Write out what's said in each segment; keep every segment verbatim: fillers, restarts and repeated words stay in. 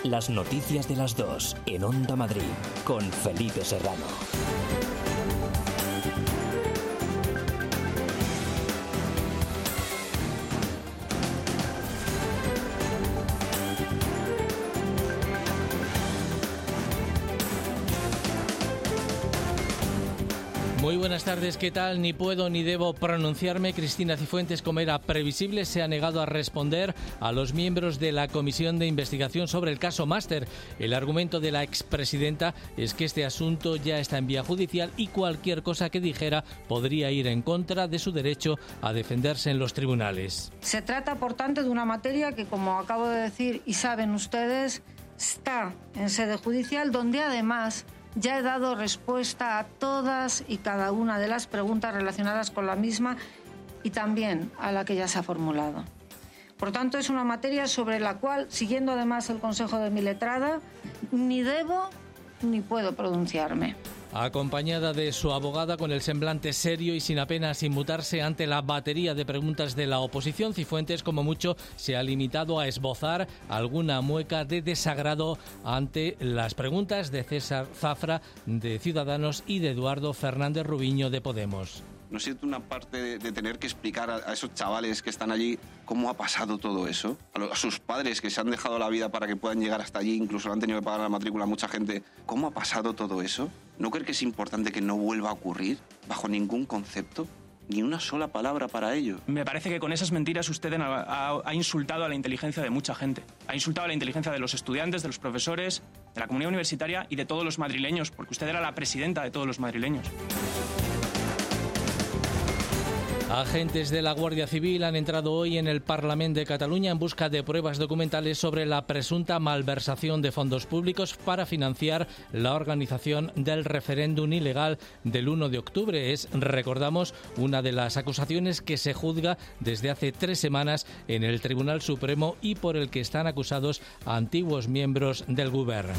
Las noticias de las dos en Onda Madrid con Felipe Serrano. Muy buenas tardes, ¿qué tal? Ni puedo ni debo pronunciarme. Cristina Cifuentes, como era previsible, se ha negado a responder a los miembros de la Comisión de Investigación sobre el caso Máster. El argumento de la expresidenta es que este asunto ya está en vía judicial y cualquier cosa que dijera podría ir en contra de su derecho a defenderse en los tribunales. Se trata, por tanto, de una materia que, como acabo de decir y saben ustedes, está en sede judicial, donde además ya he dado respuesta a todas y cada una de las preguntas relacionadas con la misma y también a la que ya se ha formulado. Por tanto, es una materia sobre la cual, siguiendo además el consejo de mi letrada, ni debo ni puedo pronunciarme. Acompañada de su abogada, con el semblante serio y sin apenas inmutarse ante la batería de preguntas de la oposición, Cifuentes, como mucho, se ha limitado a esbozar alguna mueca de desagrado ante las preguntas de César Zafra, de Ciudadanos, y de Eduardo Fernández Rubiño, de Podemos. ¿No siento una parte de, de tener que explicar a, a esos chavales que están allí cómo ha pasado todo eso? A, lo, a sus padres que se han dejado la vida para que puedan llegar hasta allí, incluso le han tenido que pagar la matrícula a mucha gente. ¿Cómo ha pasado todo eso? ¿No cree que es importante que no vuelva a ocurrir bajo ningún concepto? Ni una sola palabra para ello. Me parece que con esas mentiras usted ha, ha, ha insultado a la inteligencia de mucha gente. Ha insultado a la inteligencia de los estudiantes, de los profesores, de la comunidad universitaria y de todos los madrileños, porque usted era la presidenta de todos los madrileños. Agentes de la Guardia Civil han entrado hoy en el Parlament de Cataluña en busca de pruebas documentales sobre la presunta malversación de fondos públicos para financiar la organización del referéndum ilegal del uno de octubre. Es, recordamos, una de las acusaciones que se juzga desde hace tres semanas en el Tribunal Supremo y por el que están acusados antiguos miembros del Govern.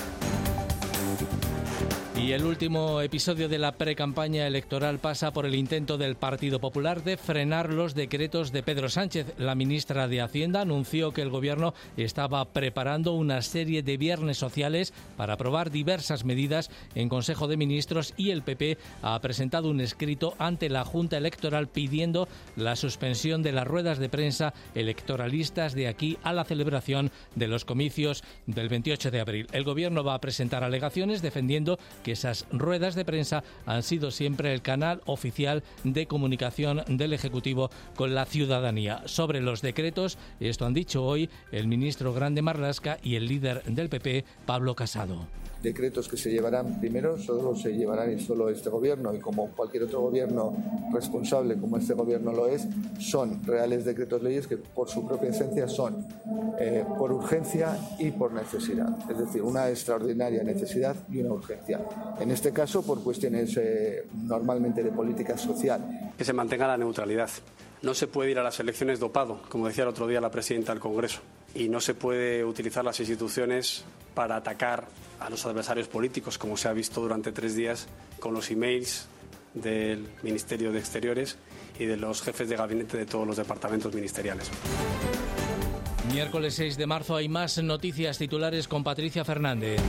Y el último episodio de la precampaña electoral pasa por el intento del Partido Popular de frenar los decretos de Pedro Sánchez. La ministra de Hacienda anunció que el Gobierno estaba preparando una serie de viernes sociales para aprobar diversas medidas en Consejo de Ministros, y el P P ha presentado un escrito ante la Junta Electoral pidiendo la suspensión de las ruedas de prensa electoralistas de aquí a la celebración de los comicios del veintiocho de abril. El Gobierno va a presentar alegaciones defendiendo que esas ruedas de prensa han sido siempre el canal oficial de comunicación del Ejecutivo con la ciudadanía. Sobre los decretos, esto han dicho hoy el ministro Grande Marlaska y el líder del P P, Pablo Casado. Decretos que se llevarán primero, solo se llevarán y solo este gobierno, y como cualquier otro gobierno responsable como este gobierno lo es, son reales decretos leyes que por su propia esencia son eh, por urgencia y por necesidad, es decir, una extraordinaria necesidad y una urgencia. En este caso, por cuestiones eh, normalmente de política social. Que se mantenga la neutralidad. No se puede ir a las elecciones dopado, como decía el otro día la presidenta del Congreso, y no se puede utilizar las instituciones para atacar a los adversarios políticos, como se ha visto durante tres días con los emails del Ministerio de Exteriores y de los jefes de gabinete de todos los departamentos ministeriales. Miércoles seis de marzo hay más noticias titulares con Patricia Fernández.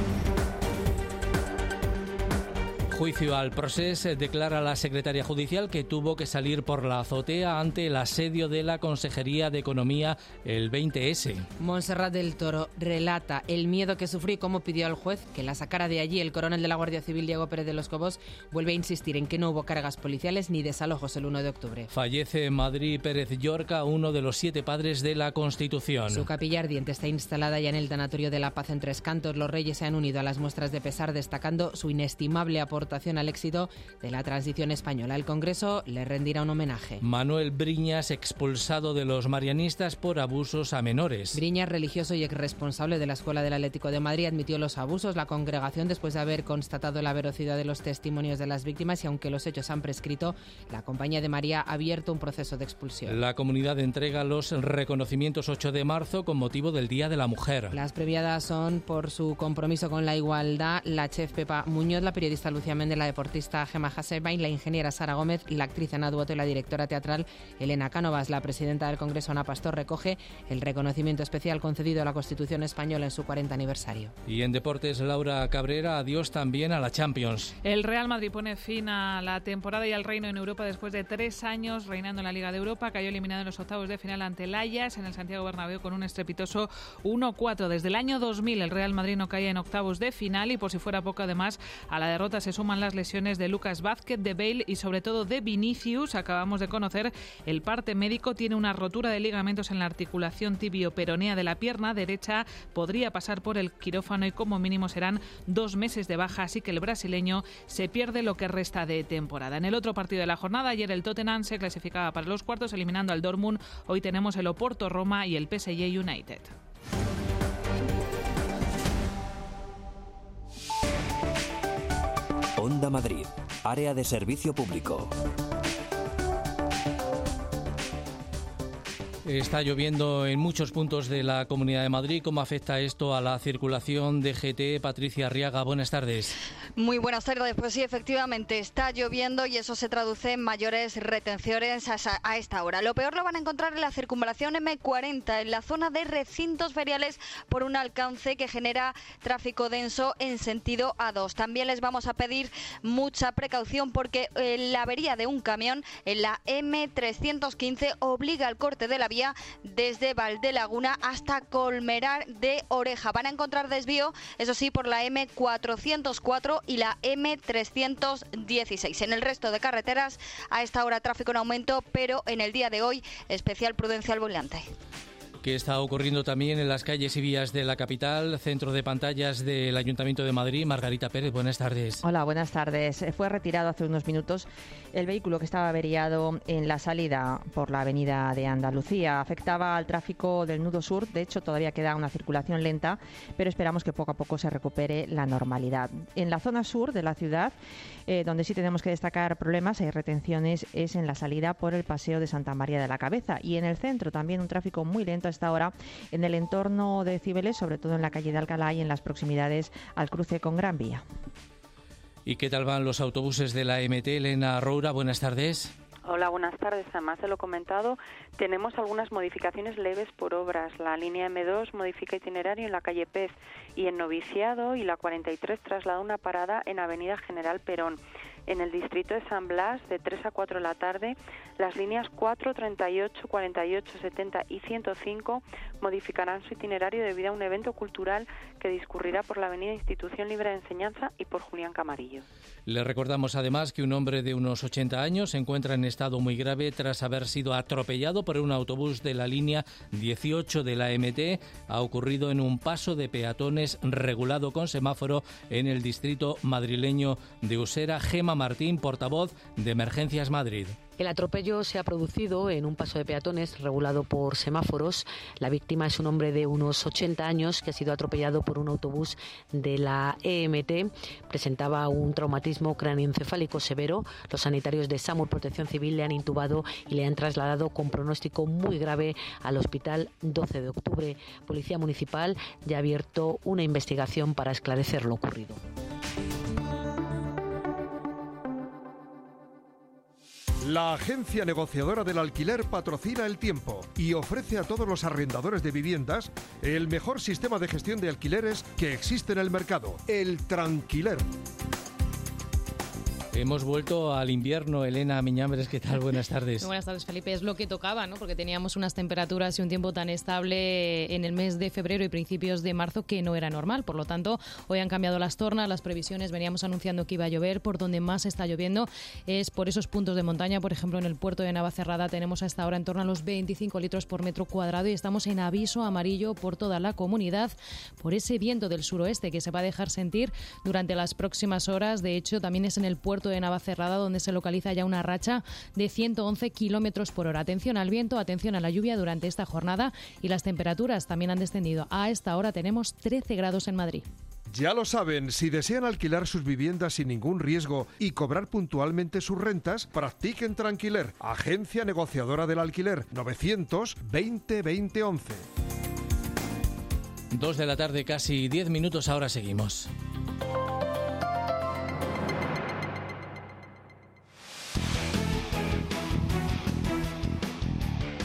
Juicio al Procés, declara la secretaria judicial que tuvo que salir por la azotea ante el asedio de la Consejería de Economía, el veinte ese. Montserrat del Toro relata el miedo que sufrió y cómo pidió al juez que la sacara de allí. El coronel de la Guardia Civil, Diego Pérez de los Cobos, vuelve a insistir en que no hubo cargas policiales ni desalojos el uno de octubre. Fallece en Madrid Pérez Llorca, uno de los siete padres de la Constitución. Su capilla ardiente está instalada ya en el Tanatorio de la Paz en Tres Cantos. Los reyes se han unido a las muestras de pesar, destacando su inestimable aportación al éxito de la transición española. El Congreso le rendirá un homenaje. Manuel Briñas, expulsado de los marianistas por abusos a menores. Briñas, religioso y exresponsable de la Escuela del Atlético de Madrid, admitió los abusos. La congregación, después de haber constatado la veracidad de los testimonios de las víctimas, y aunque los hechos han prescrito, la Compañía de María ha abierto un proceso de expulsión. La comunidad entrega los reconocimientos ocho de marzo con motivo del Día de la Mujer. Las premiadas son por su compromiso con la igualdad la chef Pepa Muñoz, la periodista Lucía Méndez, la deportista Gemma Hussein, la ingeniera Sara Gómez, la actriz Ana Duoto y la directora teatral Elena Cánovas. La presidenta del Congreso, Ana Pastor, recoge el reconocimiento especial concedido a la Constitución española en su cuarenta aniversario. Y en deportes, Laura Cabrera, adiós también a la Champions. El Real Madrid pone fin a la temporada y al reino en Europa después de tres años reinando en la Liga de Europa. Cayó eliminado en los octavos de final ante el Ajax en el Santiago Bernabéu con un estrepitoso uno cuatro. Desde el año dos mil el Real Madrid no caía en octavos de final y, por si fuera poco, además a la derrota se suman las lesiones de Lucas Vázquez, de Bale y sobre todo de Vinicius. Acabamos de conocer el parte médico, tiene una rotura de ligamentos en la articulación tibio-peronea de la pierna derecha, podría pasar por el quirófano y como mínimo serán dos meses de baja, así que el brasileño se pierde lo que resta de temporada. En el otro partido de la jornada, ayer el Tottenham se clasificaba para los cuartos eliminando al Dortmund. Hoy tenemos el Oporto-Roma y el P S G United. Onda Madrid, área de servicio público. Está lloviendo en muchos puntos de la Comunidad de Madrid. ¿Cómo afecta esto a la circulación de G T E? Patricia Arriaga, buenas tardes. Muy buenas tardes. Pues sí, efectivamente, está lloviendo y eso se traduce en mayores retenciones a esta hora. Lo peor lo van a encontrar en la circunvalación eme cuarenta, en la zona de recintos feriales, por un alcance que genera tráfico denso en sentido A dos. También les vamos a pedir mucha precaución porque la avería de un camión en la eme trescientos quince obliga al corte de la vía desde Valdelaguna hasta Colmenar de Oreja. Van a encontrar desvío, eso sí, por la eme cuatrocientos cuatro y la eme trescientos dieciséis. En el resto de carreteras, a esta hora tráfico en aumento, pero en el día de hoy, especial prudencia al volante. ¿Qué está ocurriendo también en las calles y vías de la capital? Centro de pantallas del Ayuntamiento de Madrid. Margarita Pérez, buenas tardes. Hola, buenas tardes. Fue retirado hace unos minutos el vehículo que estaba averiado en la salida por la avenida de Andalucía. Afectaba al tráfico del nudo sur. De hecho, todavía queda una circulación lenta, pero esperamos que poco a poco se recupere la normalidad. En la zona sur de la ciudad, eh, donde sí tenemos que destacar problemas, hay retenciones, es en la salida por el Paseo de Santa María de la Cabeza. Y en el centro también un tráfico muy lento a esta hora en el entorno de Cibeles, sobre todo en la calle de Alcalá y en las proximidades al cruce con Gran Vía. ¿Y qué tal van los autobuses de la eme te? Elena Roura, buenas tardes. Hola, buenas tardes. Además de lo comentado, tenemos algunas modificaciones leves por obras. La línea eme dos modifica itinerario en la calle Pez y en Noviciado, y la cuarenta y tres traslada una parada en Avenida General Perón. En el distrito de San Blas, de tres a cuatro de la tarde, las líneas cuatro, treinta y ocho, cuarenta y ocho, setenta y ciento cinco modificarán su itinerario debido a un evento cultural que discurrirá por la avenida Institución Libre de Enseñanza y por Julián Camarillo. Le recordamos además que un hombre de unos ochenta años se encuentra en estado muy grave tras haber sido atropellado por un autobús de la línea dieciocho de la eme te. Ha ocurrido en un paso de peatones regulado con semáforo en el distrito madrileño de Usera. Gemma Martín, portavoz de Emergencias Madrid. El atropello se ha producido en un paso de peatones regulado por semáforos. La víctima es un hombre de unos ochenta años que ha sido atropellado por un autobús de la e eme te. Presentaba un traumatismo cráneoencefálico severo. Los sanitarios de SAMUR Protección Civil le han intubado y le han trasladado con pronóstico muy grave al Hospital doce de octubre. Policía Municipal ya ha abierto una investigación para esclarecer lo ocurrido. La agencia negociadora del alquiler patrocina El Tiempo y ofrece a todos los arrendadores de viviendas el mejor sistema de gestión de alquileres que existe en el mercado, el Tranquiler. Hemos vuelto al invierno. Elena Miñambres, ¿qué tal? Buenas tardes. Muy buenas tardes, Felipe. Es lo que tocaba, ¿no? Porque teníamos unas temperaturas y un tiempo tan estable en el mes de febrero y principios de marzo que no era normal. Por lo tanto, hoy han cambiado las tornas, las previsiones. Veníamos anunciando que iba a llover. Por donde más está lloviendo es por esos puntos de montaña. Por ejemplo, en el puerto de Navacerrada tenemos a esta hora en torno a los veinticinco litros por metro cuadrado y estamos en aviso amarillo por toda la comunidad por ese viento del suroeste que se va a dejar sentir durante las próximas horas. De hecho, también es en el puerto de Navacerrada donde se localiza ya una racha de ciento once kilómetros por hora. Atención al viento, atención a la lluvia durante esta jornada y las temperaturas también han descendido. A esta hora tenemos trece grados en Madrid. Ya lo saben, si desean alquilar sus viviendas sin ningún riesgo y cobrar puntualmente sus rentas, practiquen Tranquiler, agencia negociadora del alquiler, novecientos veinte veinte once. Dos de la tarde, casi diez minutos, ahora seguimos.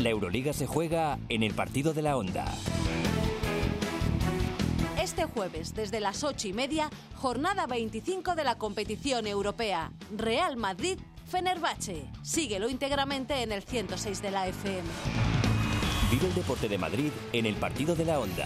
La Euroliga se juega en el partido de la Onda. Este jueves, desde las ocho y media, jornada veinticinco de la competición europea. Real Madrid-Fenerbahce. Síguelo íntegramente en el ciento seis de la F M. Vive el deporte de Madrid en el partido de la Onda.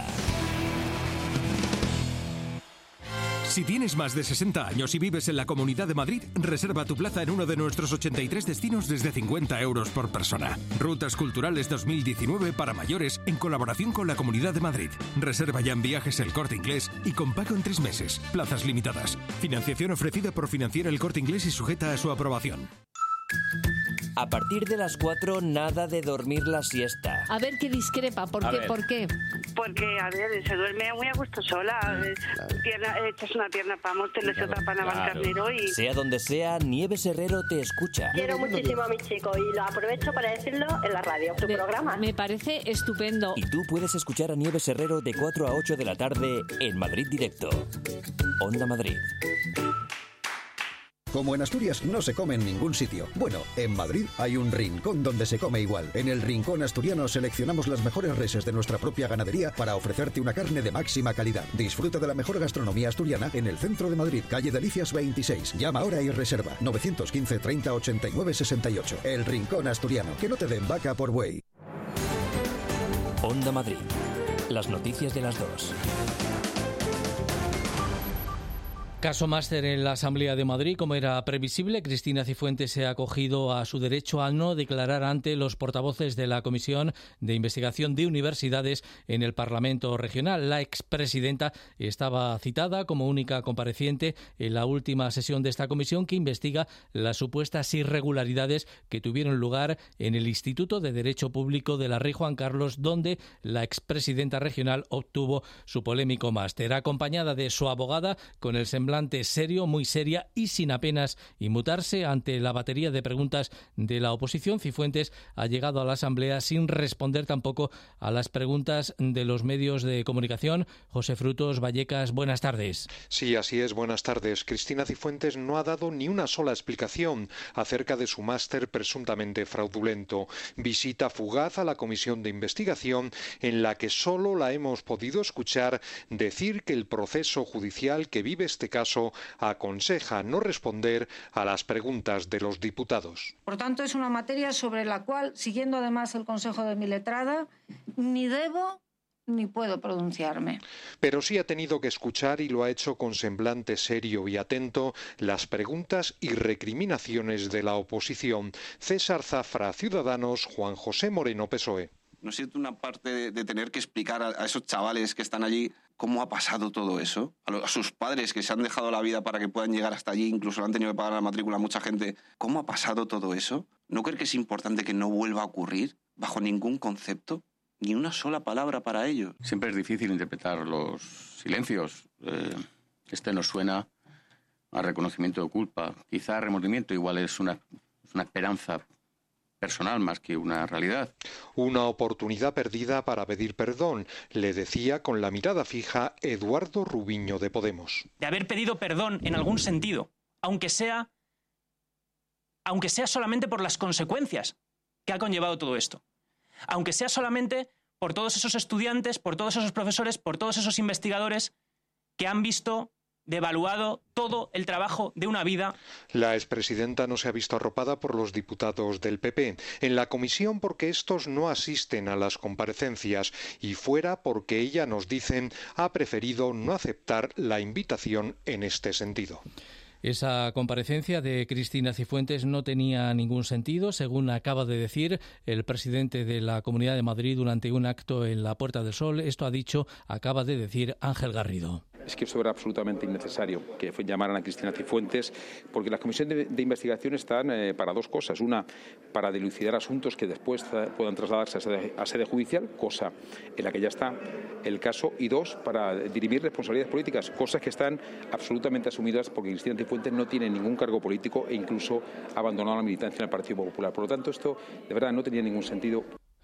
Si tienes más de sesenta años y vives en la Comunidad de Madrid, reserva tu plaza en uno de nuestros ochenta y tres destinos desde cincuenta euros por persona. Rutas Culturales dos mil diecinueve para mayores en colaboración con la Comunidad de Madrid. Reserva ya en Viajes El Corte Inglés y con pago en tres meses. Plazas limitadas. Financiación ofrecida por Financiera El Corte Inglés y sujeta a su aprobación. A partir de las cuatro, nada de dormir la siesta. A ver qué discrepa, ¿por qué? ¿Por qué? Porque, a ver, se duerme muy a gusto sola. Pierna, echas una pierna para Montes, claro, otra para Navalcarnero y... Sea donde sea, Nieves Herrero te escucha. Quiero muchísimo a mi chico y lo aprovecho para decirlo en la radio, tu me, programa. Me parece estupendo. Y tú puedes escuchar a Nieves Herrero de cuatro a ocho de la tarde en Madrid Directo. Onda Madrid. Como en Asturias no se come en ningún sitio. Bueno, en Madrid hay un rincón donde se come igual. En el Rincón Asturiano seleccionamos las mejores reses de nuestra propia ganadería para ofrecerte una carne de máxima calidad. Disfruta de la mejor gastronomía asturiana en el centro de Madrid, calle Delicias veintiséis. Llama ahora y reserva nueve uno cinco, treinta, ochenta y nueve, sesenta y ocho. El Rincón Asturiano. Que no te den vaca por buey. Onda Madrid. Las noticias de las dos. Caso máster en la Asamblea de Madrid. Como era previsible, Cristina Cifuentes se ha acogido a su derecho a no declarar ante los portavoces de la Comisión de Investigación de Universidades en el Parlamento Regional. La expresidenta estaba citada como única compareciente en la última sesión de esta comisión, que investiga las supuestas irregularidades que tuvieron lugar en el Instituto de Derecho Público de la Rey Juan Carlos, donde la expresidenta regional obtuvo su polémico máster. Acompañada de su abogada, con el semblante serio, muy seria y sin apenas inmutarse ante la batería de preguntas de la oposición, Cifuentes ha llegado a la Asamblea sin responder tampoco a las preguntas de los medios de comunicación. José Frutos, Vallecas, buenas tardes. Sí, así es, buenas tardes. Cristina Cifuentes no ha dado ni una sola explicación acerca de su máster presuntamente fraudulento. Visita fugaz a la comisión de investigación, en la que solo la hemos podido escuchar decir que el proceso judicial que vive este caso caso aconseja no responder a las preguntas de los diputados. Por tanto, es una materia sobre la cual, siguiendo además el consejo de mi letrada, ni debo ni puedo pronunciarme. Pero sí ha tenido que escuchar, y lo ha hecho con semblante serio y atento, las preguntas y recriminaciones de la oposición. César Zafra, Ciudadanos; Juan José Moreno, P S O E. ¿No siento una parte de, de tener que explicar a, a esos chavales que están allí cómo ha pasado todo eso? A, lo, a sus padres que se han dejado la vida para que puedan llegar hasta allí, incluso le han tenido que pagar la matrícula a mucha gente. ¿Cómo ha pasado todo eso? ¿No cree que es importante que no vuelva a ocurrir bajo ningún concepto? Ni una sola palabra para ellos. Siempre es difícil interpretar los silencios. Eh, este nos suena a reconocimiento de culpa. Quizá remordimiento igual es una, una esperanza personal más que una realidad. Una oportunidad perdida para pedir perdón, le decía con la mirada fija Eduardo Rubiño de Podemos. De haber pedido perdón en algún sentido, aunque sea, aunque sea solamente por las consecuencias que ha conllevado todo esto. Aunque sea solamente por todos esos estudiantes, por todos esos profesores, por todos esos investigadores que han visto devaluado todo el trabajo de una vida. La expresidenta no se ha visto arropada por los diputados del P P en la comisión, porque estos no asisten a las comparecencias, y fuera porque ella, nos dicen, ha preferido no aceptar la invitación en este sentido. Esa comparecencia de Cristina Cifuentes no tenía ningún sentido, según acaba de decir el presidente de la Comunidad de Madrid durante un acto en la Puerta del Sol. Esto ha dicho, acaba de decir Ángel Garrido. Es que esto era absolutamente innecesario, que llamaran a Cristina Cifuentes, porque las comisiones de, de investigación están eh, para dos cosas. Una, para dilucidar asuntos que después puedan trasladarse a sede, a sede judicial, cosa en la que ya está el caso, y dos, para dirimir responsabilidades políticas, cosas que están absolutamente asumidas, porque Cristina Cifuentes no tiene ningún cargo político e incluso ha abandonado la militancia en el Partido Popular. Por lo tanto, esto de verdad no tenía ningún sentido.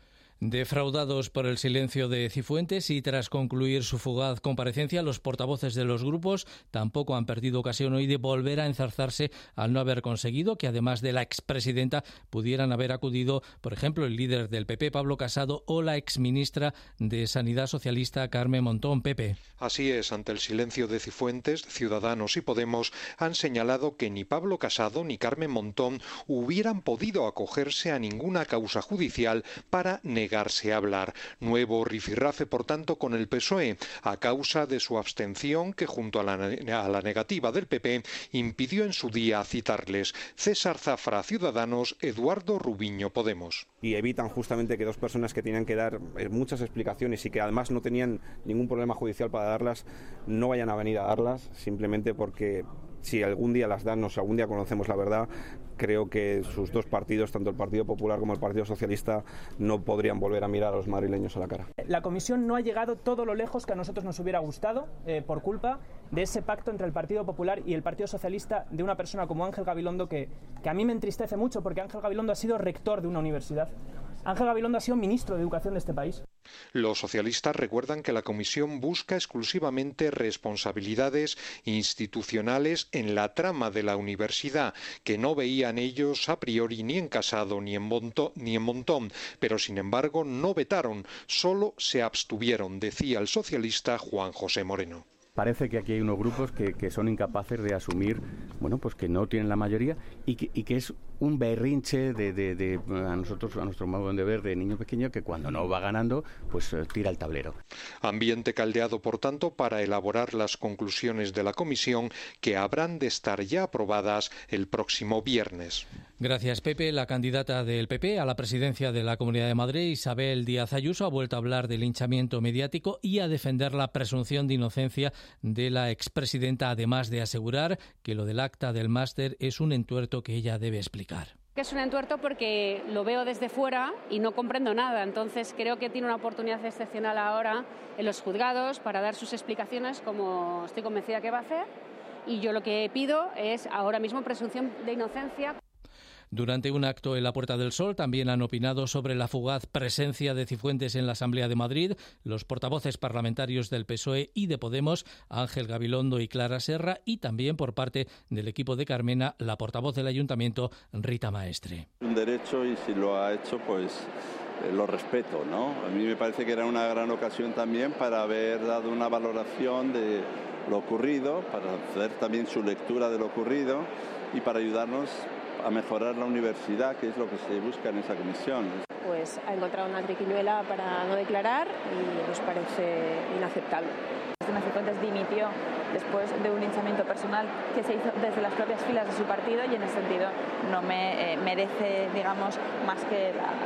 Defraudados por el silencio de Cifuentes y tras concluir su fugaz comparecencia, los portavoces de los grupos tampoco han perdido ocasión hoy de volver a enzarzarse al no haber conseguido que, además de la expresidenta, pudieran haber acudido, por ejemplo, el líder del P P, Pablo Casado, o la exministra de Sanidad socialista, Carmen Montón. Pepe. Así es, ante el silencio de Cifuentes, Ciudadanos y Podemos han señalado que ni Pablo Casado ni Carmen Montón hubieran podido acogerse a ninguna causa judicial para negar negarse a hablar. Nuevo rifirrafe, por tanto, con el P S O E, a causa de su abstención que, junto a la, a la negativa del P P, impidió en su día citarles. César Zafra, Ciudadanos, Eduardo Rubiño, Podemos. Y evitan justamente que dos personas que tenían que dar muchas explicaciones y que además no tenían ningún problema judicial para darlas, no vayan a venir a darlas, simplemente porque si algún día las dan o si algún día conocemos la verdad, creo que sus dos partidos, tanto el Partido Popular como el Partido Socialista, no podrían volver a mirar a los madrileños a la cara. La comisión no ha llegado todo lo lejos que a nosotros nos hubiera gustado eh, por culpa de ese pacto entre el Partido Popular y el Partido Socialista, de una persona como Ángel Gabilondo, que, que a mí me entristece mucho, porque Ángel Gabilondo ha sido rector de una universidad. Ángel Gabilondo ha sido ministro de Educación de este país. Los socialistas recuerdan que la comisión busca exclusivamente responsabilidades institucionales en la trama de la universidad, que no veían ellos a priori ni en Casado ni en Montón, ni en Montón, pero sin embargo no vetaron, solo se abstuvieron, decía el socialista Juan José Moreno. Parece que aquí hay unos grupos que, que son incapaces de asumir, bueno, pues que no tienen la mayoría y que, y que es un berrinche de, de, de a nosotros, a nuestro modo de ver, de niño pequeño, que cuando no va ganando, pues tira el tablero. Ambiente caldeado, por tanto, para elaborar las conclusiones de la comisión, que habrán de estar ya aprobadas el próximo viernes. Gracias, Pepe. La candidata del P P a la presidencia de la Comunidad de Madrid, Isabel Díaz Ayuso, ha vuelto a hablar del linchamiento mediático y a defender la presunción de inocencia de la expresidenta, además de asegurar que lo del acta del máster es un entuerto que ella debe explicar. Que es un entuerto porque lo veo desde fuera y no comprendo nada. Entonces creo que tiene una oportunidad excepcional ahora en los juzgados para dar sus explicaciones, como estoy convencida que va a hacer. Y yo lo que pido es ahora mismo presunción de inocencia. Durante un acto en la Puerta del Sol también han opinado sobre la fugaz presencia de Cifuentes en la Asamblea de Madrid los portavoces parlamentarios del P S O E y de Podemos, Ángel Gabilondo y Clara Serra, y también por parte del equipo de Carmena, la portavoz del Ayuntamiento, Rita Maestre. Un derecho y si lo ha hecho, pues eh, lo respeto, ¿no? A mí me parece que era una gran ocasión también para haber dado una valoración de lo ocurrido, para hacer también su lectura de lo ocurrido y para ayudarnos a mejorar la universidad, que es lo que se busca en esa comisión. Pues ha encontrado una triquiñuela para no declarar y nos parece inaceptable. Cifuentes dimitió después de un linchamiento personal que se hizo desde las propias filas de su partido y en ese sentido no me eh, merece, digamos, más que la,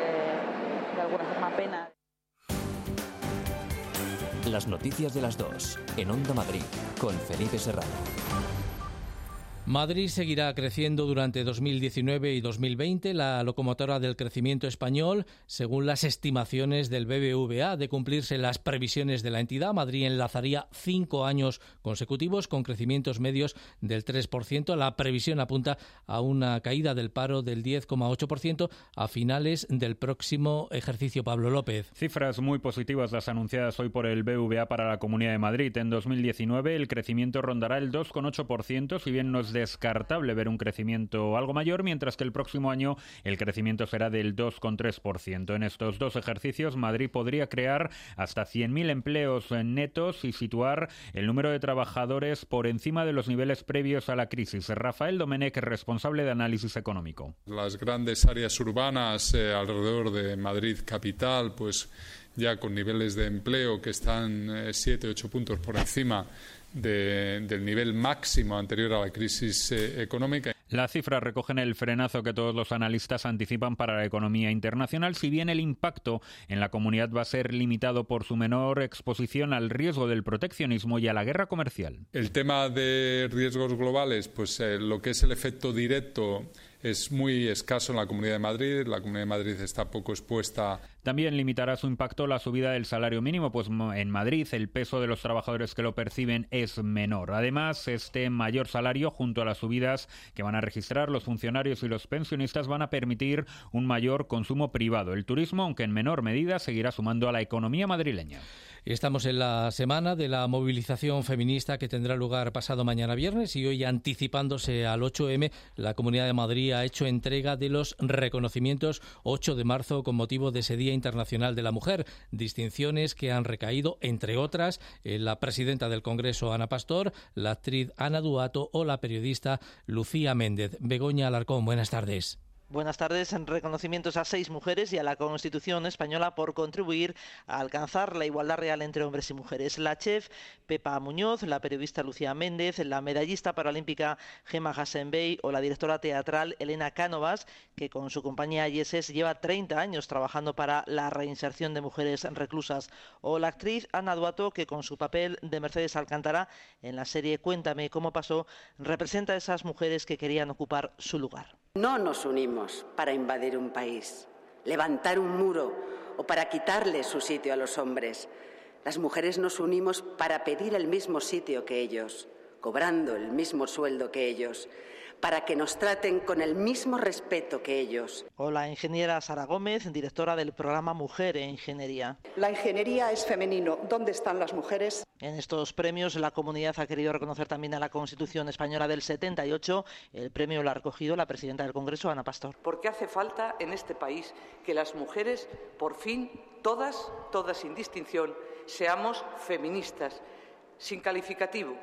eh, de alguna forma pena. Las noticias de las dos en Onda Madrid con Felipe Serrano. Madrid seguirá creciendo durante dos mil diecinueve y dos mil veinte, la locomotora del crecimiento español, según las estimaciones del B B V A. De cumplirse las previsiones de la entidad, Madrid enlazaría cinco años consecutivos con crecimientos medios del tres por ciento. La previsión apunta a una caída del paro del diez coma ocho por ciento a finales del próximo ejercicio. Pablo López. Cifras muy positivas las anunciadas hoy por el B B V A para la Comunidad de Madrid. En dos mil diecinueve el crecimiento rondará el dos coma ocho por ciento, si bien no es descartable ver un crecimiento algo mayor, mientras que el próximo año el crecimiento será del dos coma tres por ciento. En estos dos ejercicios, Madrid podría crear hasta cien mil empleos netos y situar el número de trabajadores por encima de los niveles previos a la crisis. Rafael Domenech, responsable de análisis económico. Las grandes áreas urbanas eh, alrededor de Madrid capital, pues ya con niveles de empleo que están siete ocho puntos por encima De, del nivel máximo anterior a la crisis eh, económica. Las cifras recogen el frenazo que todos los analistas anticipan para la economía internacional, si bien el impacto en la comunidad va a ser limitado por su menor exposición al riesgo del proteccionismo y a la guerra comercial. El tema de riesgos globales, pues eh, lo que es el efecto directo es muy escaso en la Comunidad de Madrid. La Comunidad de Madrid está poco expuesta. También limitará su impacto la subida del salario mínimo, pues en Madrid el peso de los trabajadores que lo perciben es menor. Además, este mayor salario, junto a las subidas que van a registrar los funcionarios y los pensionistas, van a permitir un mayor consumo privado. El turismo, aunque en menor medida, seguirá sumando a la economía madrileña. Estamos en la semana de la movilización feminista que tendrá lugar pasado mañana viernes y hoy, anticipándose al ocho eme, la Comunidad de Madrid ha hecho entrega de los reconocimientos ocho de marzo con motivo de ese Día Internacional de la Mujer, distinciones que han recaído, entre otras, en la presidenta del Congreso, Ana Pastor, la actriz Ana Duato o la periodista Lucía Méndez. Begoña Alarcón, buenas tardes. Buenas tardes. En reconocimientos a seis mujeres y a la Constitución española por contribuir a alcanzar la igualdad real entre hombres y mujeres. La chef Pepa Muñoz, la periodista Lucía Méndez, la medallista paralímpica Gemma Hassenbey o la directora teatral Elena Cánovas, que con su compañía Yeses lleva treinta años trabajando para la reinserción de mujeres reclusas. O la actriz Ana Duato, que con su papel de Mercedes Alcántara en la serie Cuéntame cómo pasó, representa a esas mujeres que querían ocupar su lugar. No nos unimos para invadir un país, levantar un muro o para quitarle su sitio a los hombres. Las mujeres nos unimos para pedir el mismo sitio que ellos, cobrando el mismo sueldo que ellos, para que nos traten con el mismo respeto que ellos. O la ingeniera Sara Gómez, directora del programa Mujer en Ingeniería. La ingeniería es femenino. ¿Dónde están las mujeres? En estos premios la comunidad ha querido reconocer también a la Constitución española del setenta y ocho. El premio lo ha recogido la presidenta del Congreso, Ana Pastor. Porque hace falta en este país que las mujeres, por fin, todas, todas sin distinción, seamos feministas, sin calificativo.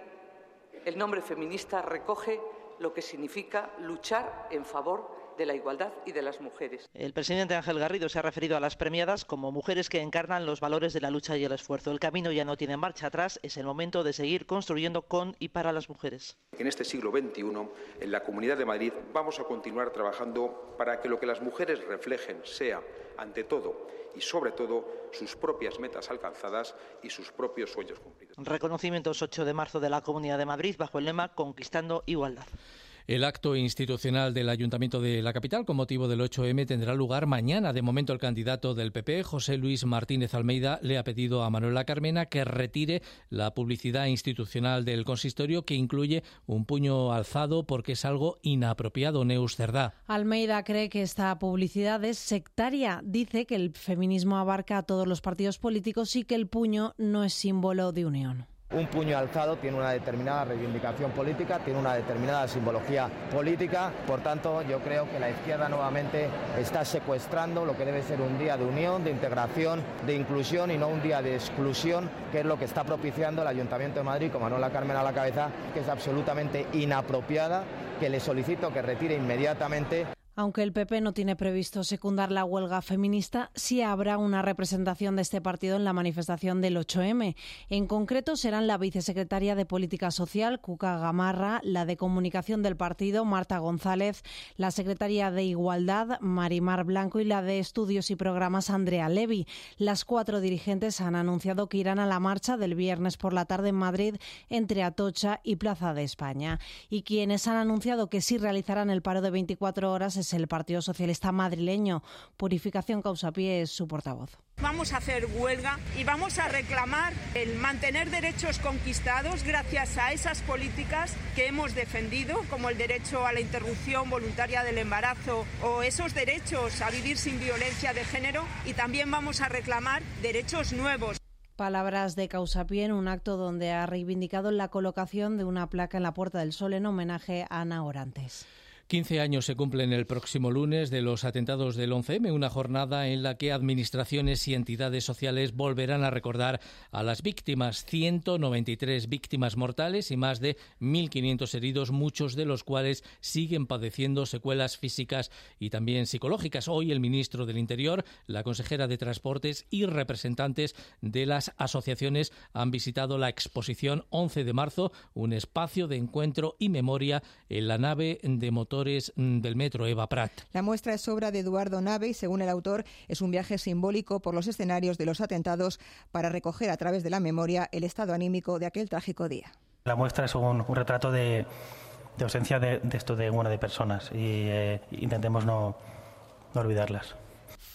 El nombre feminista recoge lo que significa luchar en favor de la igualdad y de las mujeres. El presidente Ángel Garrido se ha referido a las premiadas como mujeres que encarnan los valores de la lucha y el esfuerzo. El camino ya no tiene marcha atrás, es el momento de seguir construyendo con y para las mujeres. En este siglo veintiuno, en la Comunidad de Madrid, vamos a continuar trabajando para que lo que las mujeres reflejen sea, ante todo y sobre todo, sus propias metas alcanzadas y sus propios sueños cumplidos. Reconocimientos ocho de marzo de la Comunidad de Madrid bajo el lema Conquistando Igualdad. El acto institucional del Ayuntamiento de la capital con motivo del ocho eme tendrá lugar mañana. De momento, el candidato del P P, José Luis Martínez Almeida, le ha pedido a Manuela Carmena que retire la publicidad institucional del consistorio, que incluye un puño alzado porque es algo inapropiado. Neus Cerdá. Almeida cree que esta publicidad es sectaria. Dice que el feminismo abarca a todos los partidos políticos y que el puño no es símbolo de unión. Un puño alzado tiene una determinada reivindicación política, tiene una determinada simbología política. Por tanto, yo creo que la izquierda nuevamente está secuestrando lo que debe ser un día de unión, de integración, de inclusión y no un día de exclusión, que es lo que está propiciando el Ayuntamiento de Madrid con Manuela Carmena a la cabeza, que es absolutamente inapropiada, que le solicito que retire inmediatamente. Aunque el P P no tiene previsto secundar la huelga feminista, sí habrá una representación de este partido en la manifestación del ocho eme. En concreto, serán la vicesecretaria de Política Social, Cuca Gamarra, la de Comunicación del partido, Marta González, la secretaria de Igualdad, Marimar Blanco, y la de Estudios y Programas, Andrea Levy. Las cuatro dirigentes han anunciado que irán a la marcha del viernes por la tarde en Madrid entre Atocha y Plaza de España. Y quienes han anunciado que sí realizarán el paro de veinticuatro horas es el Partido Socialista madrileño. Purificación Causapié es su portavoz. Vamos a hacer huelga y vamos a reclamar el mantener derechos conquistados gracias a esas políticas que hemos defendido, como el derecho a la interrupción voluntaria del embarazo o esos derechos a vivir sin violencia de género, y también vamos a reclamar derechos nuevos. Palabras de Causapié en un acto donde ha reivindicado la colocación de una placa en la Puerta del Sol en homenaje a Ana Orantes. quince años se cumplen el próximo lunes de los atentados del once eme, una jornada en la que administraciones y entidades sociales volverán a recordar a las víctimas. ciento noventa y tres víctimas mortales y más de mil quinientos heridos, muchos de los cuales siguen padeciendo secuelas físicas y también psicológicas. Hoy el ministro del Interior, la consejera de Transportes y representantes de las asociaciones han visitado la exposición once de marzo, un espacio de encuentro y memoria en la nave de motor del metro Eva Prat. La muestra es obra de Eduardo Nave y, según el autor, es un viaje simbólico por los escenarios de los atentados para recoger a través de la memoria el estado anímico de aquel trágico día. La muestra es un, un retrato de, de ausencia de, de esto de, bueno, de personas y eh, intentemos no, no olvidarlas.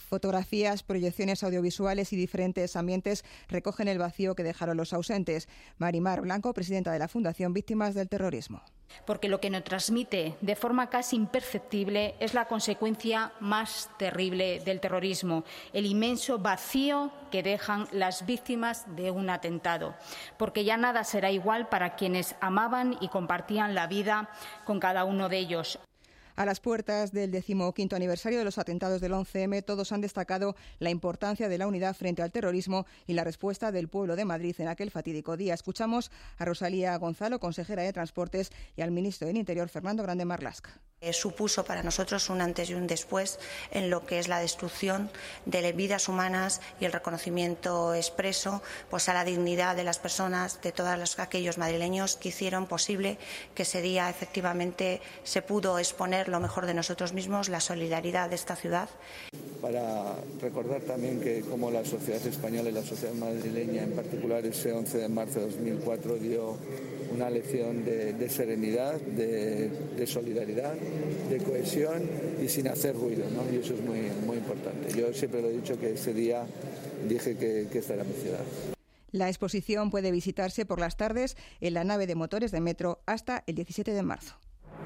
Fotografías, proyecciones audiovisuales y diferentes ambientes recogen el vacío que dejaron los ausentes. Marimar Blanco, presidenta de la Fundación Víctimas del Terrorismo. Porque lo que nos transmite de forma casi imperceptible es la consecuencia más terrible del terrorismo, el inmenso vacío que dejan las víctimas de un atentado. Porque ya nada será igual para quienes amaban y compartían la vida con cada uno de ellos. A las puertas del decimoquinto aniversario de los atentados del once eme, todos han destacado la importancia de la unidad frente al terrorismo y la respuesta del pueblo de Madrid en aquel fatídico día. Escuchamos a Rosalía Gonzalo, consejera de Transportes, y al ministro del Interior, Fernando Grande Marlaska. Eh, supuso para nosotros un antes y un después en lo que es la destrucción de vidas humanas y el reconocimiento expreso pues, a la dignidad de las personas, de todos los, aquellos madrileños que hicieron posible que ese día efectivamente se pudo exponer lo mejor de nosotros mismos, la solidaridad de esta ciudad. Para recordar también que como la sociedad española y la sociedad madrileña en particular ese once de marzo de dos mil cuatro dio una lección de, de serenidad, de, de solidaridad, de cohesión y sin hacer ruido, ¿no? Y eso es muy, muy importante. Yo siempre lo he dicho que ese día dije que, que esta era mi ciudad. La exposición puede visitarse por las tardes en la nave de motores de Metro hasta el diecisiete de marzo.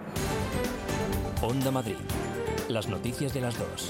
Onda Madrid. Las noticias de las dos.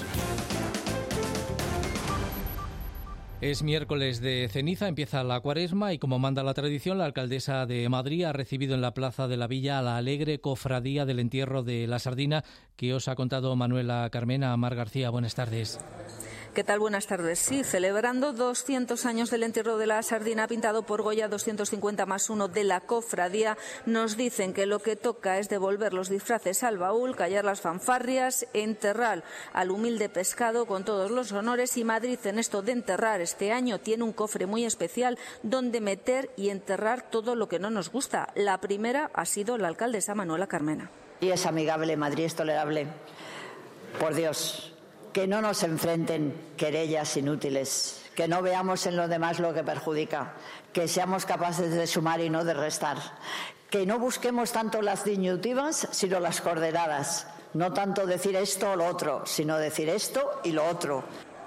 Es miércoles de ceniza, empieza la cuaresma y como manda la tradición, la alcaldesa de Madrid ha recibido en la Plaza de la Villa a la alegre cofradía del entierro de la sardina que os ha contado Manuela Carmena. Mar García, buenas tardes. ¿Qué tal? Buenas tardes. Sí, celebrando doscientos años del entierro de la sardina pintado por Goya, doscientos cincuenta más uno de la cofradía, nos dicen que lo que toca es devolver los disfraces al baúl, callar las fanfarrias, enterrar al humilde pescado con todos los honores, y Madrid en esto de enterrar este año tiene un cofre muy especial donde meter y enterrar todo lo que no nos gusta. La primera ha sido la alcaldesa Manuela Carmena. Y es amigable, Madrid es tolerable. Por Dios, que no nos enfrenten querellas inútiles, que no veamos en los demás lo que perjudica, que seamos capaces de sumar y no de restar, que no busquemos tanto las disyuntivas sino las coordenadas, no tanto decir esto o lo otro, sino decir esto y lo otro.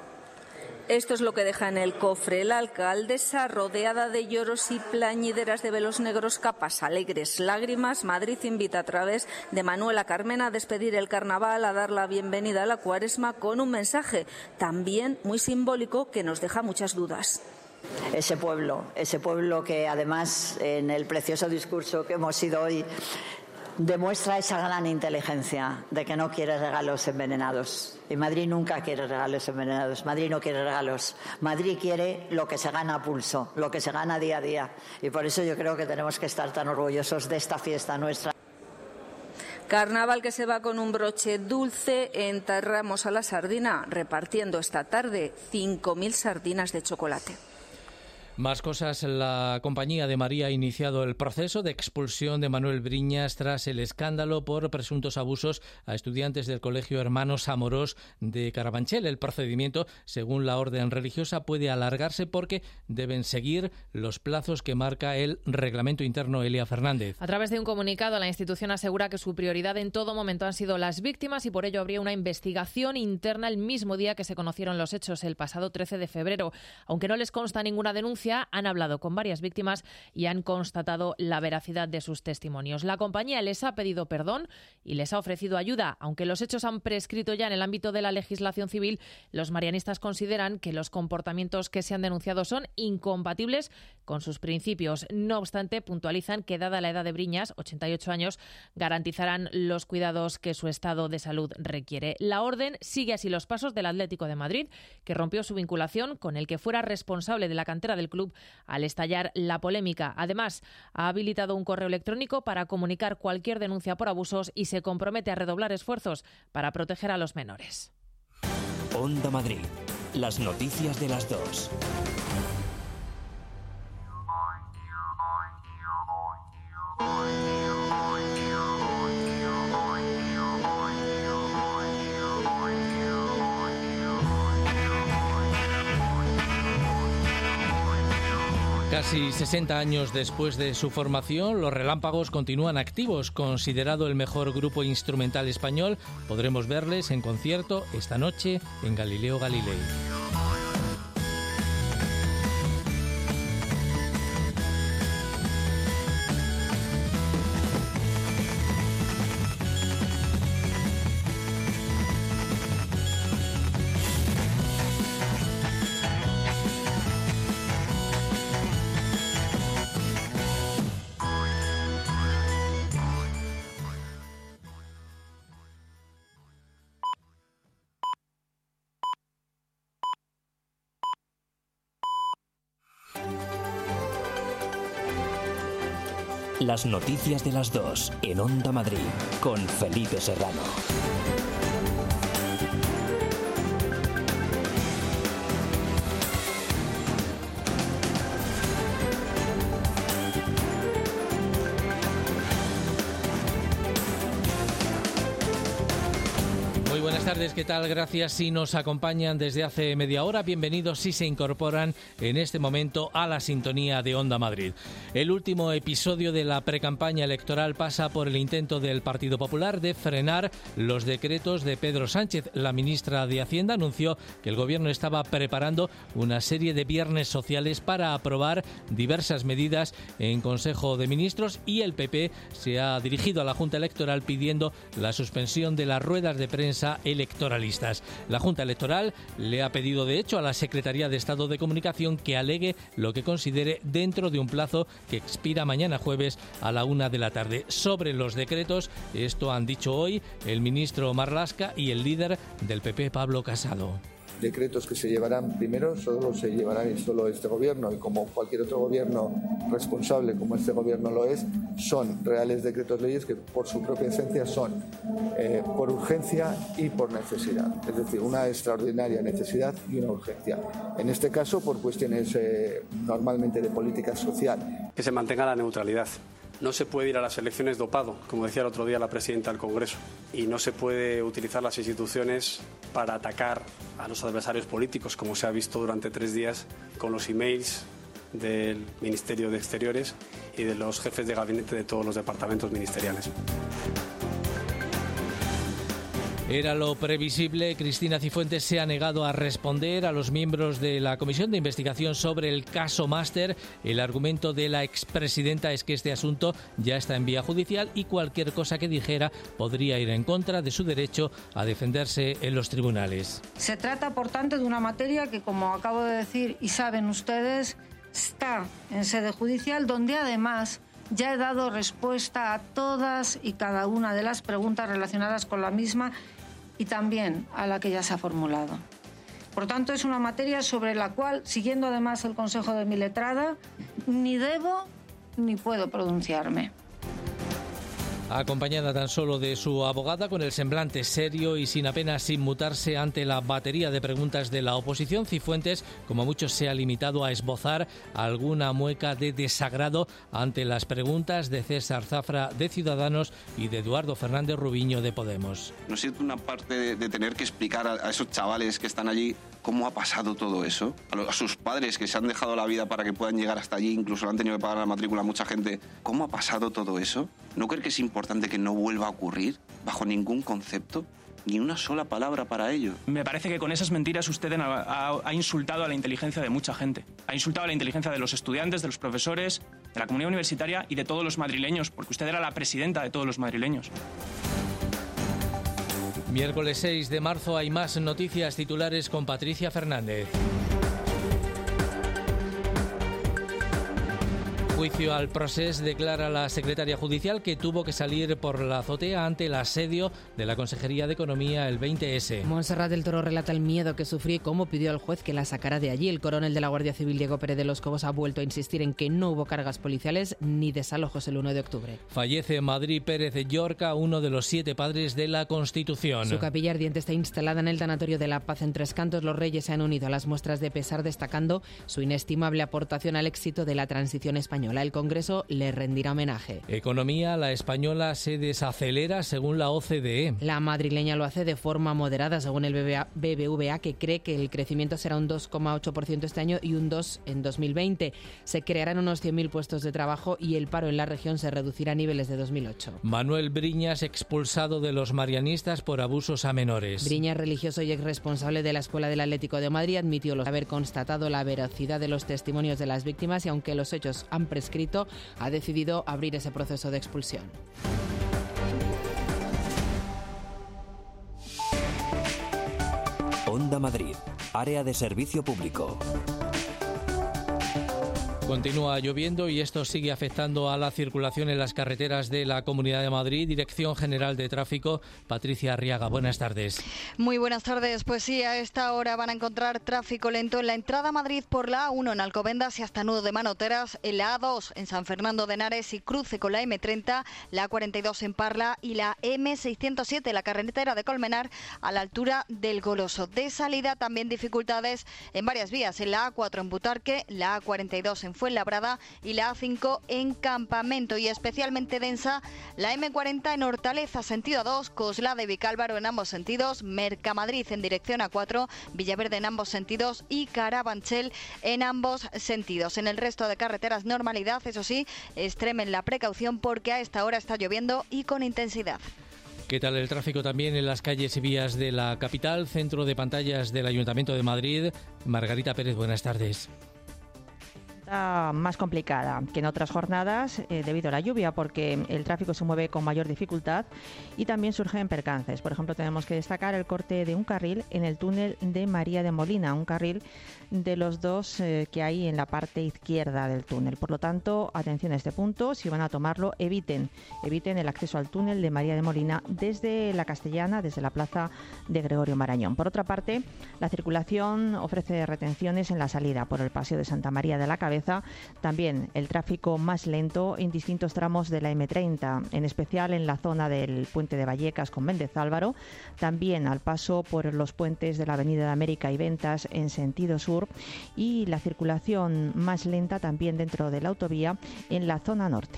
Esto es lo que deja en el cofre la alcaldesa, rodeada de lloros y plañideras de velos negros, capas alegres, lágrimas. Madrid invita a través de Manuela Carmena a despedir el carnaval, a dar la bienvenida a la cuaresma con un mensaje también muy simbólico que nos deja muchas dudas. Ese pueblo, ese pueblo que además en el precioso discurso que hemos oído hoy demuestra esa gran inteligencia de que no quiere regalos envenenados. Y Madrid nunca quiere regalos envenenados. Madrid no quiere regalos. Madrid quiere lo que se gana a pulso, lo que se gana día a día. Y por eso yo creo que tenemos que estar tan orgullosos de esta fiesta nuestra. Carnaval que se va con un broche dulce. Enterramos a la sardina repartiendo esta tarde cinco mil sardinas de chocolate. Más cosas. La compañía de María ha iniciado el proceso de expulsión de Manuel Briñas tras el escándalo por presuntos abusos a estudiantes del Colegio Hermanos Amorós de Carabanchel. El procedimiento, según la orden religiosa, puede alargarse porque deben seguir los plazos que marca el reglamento interno. Elia Fernández. A través de un comunicado, la institución asegura que su prioridad en todo momento han sido las víctimas y por ello habría una investigación interna el mismo día que se conocieron los hechos, el pasado trece de febrero. Aunque no les consta ninguna denuncia, han hablado con varias víctimas y han constatado la veracidad de sus testimonios. La compañía les ha pedido perdón y les ha ofrecido ayuda. Aunque los hechos han prescrito ya en el ámbito de la legislación civil, los marianistas consideran que los comportamientos que se han denunciado son incompatibles con sus principios. No obstante, puntualizan que, dada la edad de Briñas, ochenta y ocho años, garantizarán los cuidados que su estado de salud requiere. La orden sigue así los pasos del Atlético de Madrid, que rompió su vinculación con el que fuera responsable de la cantera del club al estallar la polémica. Además, ha habilitado un correo electrónico para comunicar cualquier denuncia por abusos y se compromete a redoblar esfuerzos para proteger a los menores. Onda Madrid. Las noticias de las dos. Casi sesenta años después de su formación, los Relámpagos continúan activos. Considerado el mejor grupo instrumental español, podremos verles en concierto esta noche en Galileo Galilei. Las noticias de las dos en Onda Madrid con Felipe Serrano. Buenas tardes, ¿qué tal? Gracias si nos acompañan desde hace media hora. Bienvenidos si se incorporan en este momento a la sintonía de Onda Madrid. El último episodio de la precampaña electoral pasa por el intento del Partido Popular de frenar los decretos de Pedro Sánchez. La ministra de Hacienda anunció que el gobierno estaba preparando una serie de viernes sociales para aprobar diversas medidas en Consejo de Ministros, y el P P se ha dirigido a la Junta Electoral pidiendo la suspensión de las ruedas de prensa electoralistas. La Junta Electoral le ha pedido, de hecho, a la Secretaría de Estado de Comunicación que alegue lo que considere dentro de un plazo que expira mañana jueves a la una de la tarde. Sobre los decretos, esto han dicho hoy el ministro Marlaska y el líder del P P, Pablo Casado. Decretos que se llevarán primero, solo se llevarán y solo este gobierno, y como cualquier otro gobierno responsable como este gobierno lo es, son reales decretos leyes que por su propia esencia son eh, por urgencia y por necesidad, es decir, una extraordinaria necesidad y una urgencia. En este caso, por cuestiones eh, normalmente de política social. Que se mantenga la neutralidad. No se puede ir a las elecciones dopado, como decía el otro día la presidenta del Congreso, y no se puede utilizar las instituciones para atacar a los adversarios políticos, como se ha visto durante tres días con los emails del Ministerio de Exteriores y de los jefes de gabinete de todos los departamentos ministeriales. Era lo previsible. Cristina Cifuentes se ha negado a responder a los miembros de la Comisión de Investigación sobre el caso Máster. El argumento de la expresidenta es que este asunto ya está en vía judicial y cualquier cosa que dijera podría ir en contra de su derecho a defenderse en los tribunales. Se trata, por tanto, de una materia que, como acabo de decir y saben ustedes, está en sede judicial, donde además ya he dado respuesta a todas y cada una de las preguntas relacionadas con la misma y también a la que ya se ha formulado. Por tanto, es una materia sobre la cual, siguiendo además el consejo de mi letrada, ni debo ni puedo pronunciarme. Acompañada tan solo de su abogada, con el semblante serio y sin apenas inmutarse ante la batería de preguntas de la oposición, Cifuentes, como muchos, se ha limitado a esbozar alguna mueca de desagrado ante las preguntas de César Zafra de Ciudadanos y de Eduardo Fernández Rubiño de Podemos. ¿No siento una parte de, de tener que explicar a, a esos chavales que están allí cómo ha pasado todo eso? A, los, a sus padres que se han dejado la vida para que puedan llegar hasta allí, incluso le han tenido que pagar la matrícula a mucha gente. ¿Cómo ha pasado todo eso? ¿No cree que es importante que no vuelva a ocurrir bajo ningún concepto? Ni una sola palabra para ello. Me parece que con esas mentiras usted ha, ha, ha insultado a la inteligencia de mucha gente. Ha insultado a la inteligencia de los estudiantes, de los profesores, de la comunidad universitaria y de todos los madrileños, porque usted era la presidenta de todos los madrileños. Miércoles seis de marzo hay más noticias. Titulares con Patricia Fernández. Juicio al Procés, declara la secretaria judicial que tuvo que salir por la azotea ante el asedio de la Consejería de Economía, el veinte ese. Montserrat del Toro relata el miedo que sufrió y cómo pidió al juez que la sacara de allí. El coronel de la Guardia Civil, Diego Pérez de los Cobos, ha vuelto a insistir en que no hubo cargas policiales ni desalojos el uno de octubre. Fallece en Madrid Pérez de Llorca, uno de los siete padres de la Constitución. Su capilla ardiente está instalada en el Tanatorio de la Paz. En Tres Cantos, los reyes se han unido a las muestras de pesar, destacando su inestimable aportación al éxito de la transición española. española. El Congreso le rendirá homenaje. Economía, la española se desacelera según la O C D E. La madrileña lo hace de forma moderada, según el B B V A, que cree que el crecimiento será un dos coma ocho por ciento este año y un dos por ciento en dos mil veinte. Se crearán unos cien mil puestos de trabajo y el paro en la región se reducirá a niveles de dos mil ocho. Manuel Briñas, expulsado de los marianistas por abusos a menores. Briñas, religioso y ex responsable de la Escuela del Atlético de Madrid, admitió haber constatado la veracidad de los testimonios de las víctimas y, aunque los hechos han prescrito, ha decidido abrir ese proceso de expulsión. Onda Madrid, área de servicio público. Continúa lloviendo y esto sigue afectando a la circulación en las carreteras de la Comunidad de Madrid. Dirección General de Tráfico, Patricia Arriaga, buenas tardes. Muy buenas tardes. Pues sí, a esta hora van a encontrar tráfico lento en la entrada a Madrid por la A uno en Alcobendas y hasta Nudo de Manoteras, en la A dos en San Fernando de Henares y cruce con la eme treinta, la A cuarenta y dos en Parla y la eme seiscientos siete, la carretera de Colmenar, a la altura del Goloso. De salida también dificultades en varias vías, en la A cuatro en Butarque, la A cuarenta y dos en Fuenlabrada y la A cinco en Campamento, y especialmente densa la eme cuarenta en Hortaleza, sentido A dos, Coslada y Vicálvaro en ambos sentidos, Mercamadrid en dirección A cuatro, Villaverde en ambos sentidos y Carabanchel en ambos sentidos. En el resto de carreteras normalidad, eso sí, extremen la precaución porque a esta hora está lloviendo y con intensidad. ¿Qué tal el tráfico también en las calles y vías de la capital? Centro de pantallas del Ayuntamiento de Madrid. Margarita Pérez, buenas tardes. Más complicada que en otras jornadas eh, debido a la lluvia, porque el tráfico se mueve con mayor dificultad y también surgen percances. Por ejemplo, tenemos que destacar el corte de un carril en el túnel de María de Molina, un carril de los dos eh, que hay en la parte izquierda del túnel. Por lo tanto, atención a este punto, si van a tomarlo, eviten, eviten el acceso al túnel de María de Molina desde la Castellana, desde la plaza de Gregorio Marañón. Por otra parte, la circulación ofrece retenciones en la salida por el Paseo de Santa María de la Cabeza. También el tráfico más lento en distintos tramos de la eme treinta, en especial en la zona del puente de Vallecas con Méndez Álvaro, también al paso por los puentes de la Avenida de América y Ventas en sentido sur, y la circulación más lenta también dentro de la autovía en la zona norte.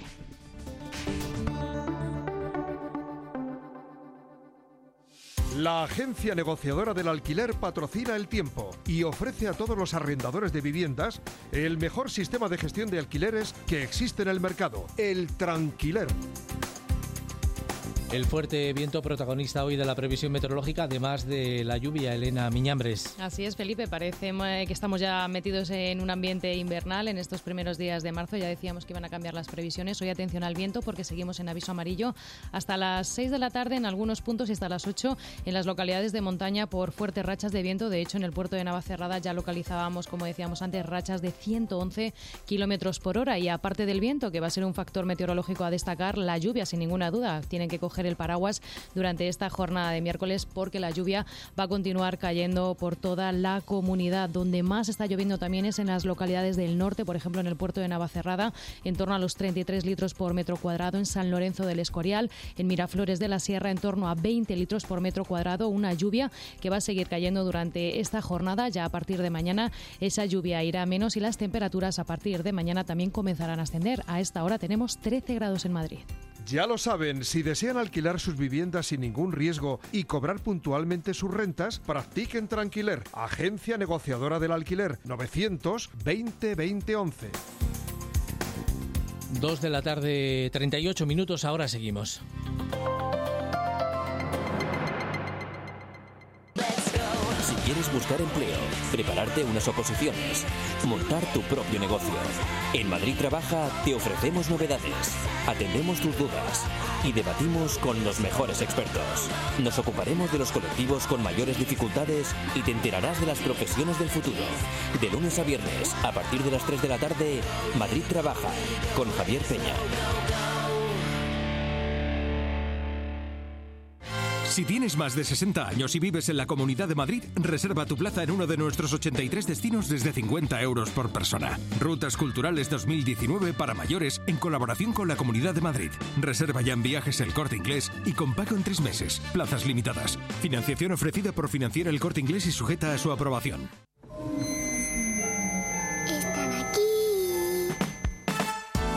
La agencia negociadora del alquiler patrocina El Tiempo y ofrece a todos los arrendadores de viviendas el mejor sistema de gestión de alquileres que existe en el mercado, el Tranquiler. El fuerte viento protagonista hoy de la previsión meteorológica, además de la lluvia. Elena Miñambres. Así es, Felipe, parece que estamos ya metidos en un ambiente invernal en estos primeros días de marzo. Ya decíamos que iban a cambiar las previsiones. Hoy atención al viento porque seguimos en aviso amarillo hasta las seis de la tarde en algunos puntos y hasta las ocho en las localidades de montaña por fuertes rachas de viento. De hecho, en el puerto de Navacerrada ya localizábamos, como decíamos antes, rachas de ciento once kilómetros por hora. Y aparte del viento, que va a ser un factor meteorológico a destacar, la lluvia, sin ninguna duda. Tienen que coger el paraguas durante esta jornada de miércoles porque la lluvia va a continuar cayendo por toda la comunidad. Donde más está lloviendo también es en las localidades del norte, por ejemplo en el puerto de Navacerrada, en torno a los treinta y tres litros por metro cuadrado, en San Lorenzo del Escorial, en Miraflores de la Sierra en torno a veinte litros por metro cuadrado, una lluvia que va a seguir cayendo durante esta jornada. Ya a partir de mañana esa lluvia irá a menos y las temperaturas a partir de mañana también comenzarán a ascender. A esta hora tenemos trece grados en Madrid. Ya lo saben, si desean alquilar sus viviendas sin ningún riesgo y cobrar puntualmente sus rentas, practiquen Tranquiler, agencia negociadora del alquiler, novecientos veinte veinte once. Dos de la tarde, treinta y ocho minutos, ahora seguimos. Si quieres buscar empleo, prepararte unas oposiciones, montar tu propio negocio, en Madrid Trabaja te ofrecemos novedades, atendemos tus dudas y debatimos con los mejores expertos. Nos ocuparemos de los colectivos con mayores dificultades y te enterarás de las profesiones del futuro. De lunes a viernes, a partir de las tres de la tarde, Madrid Trabaja, con Javier Peña. Si tienes más de sesenta años y vives en la Comunidad de Madrid, reserva tu plaza en uno de nuestros ochenta y tres destinos desde cincuenta euros por persona. Rutas Culturales dos mil diecinueve para mayores en colaboración con la Comunidad de Madrid. Reserva ya en Viajes El Corte Inglés y con pago en tres meses. Plazas limitadas. Financiación ofrecida por Financiera El Corte Inglés y sujeta a su aprobación.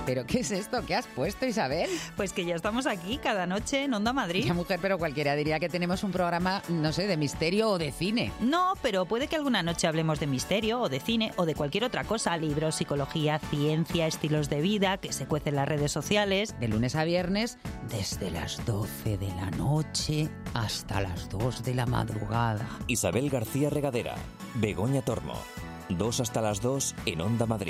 ¿Pero qué es esto? ¿Qué has puesto, Isabel? Pues que ya estamos aquí cada noche en Onda Madrid. Ya, mujer, pero cualquiera diría que tenemos un programa, no sé, de misterio o de cine. No, pero puede que alguna noche hablemos de misterio o de cine o de cualquier otra cosa. Libros, psicología, ciencia, estilos de vida, que se cuecen en las redes sociales. De lunes a viernes, desde las doce de la noche hasta las dos de la madrugada. Isabel García Regadera, Begoña Tormo. Dos hasta las dos en Onda Madrid.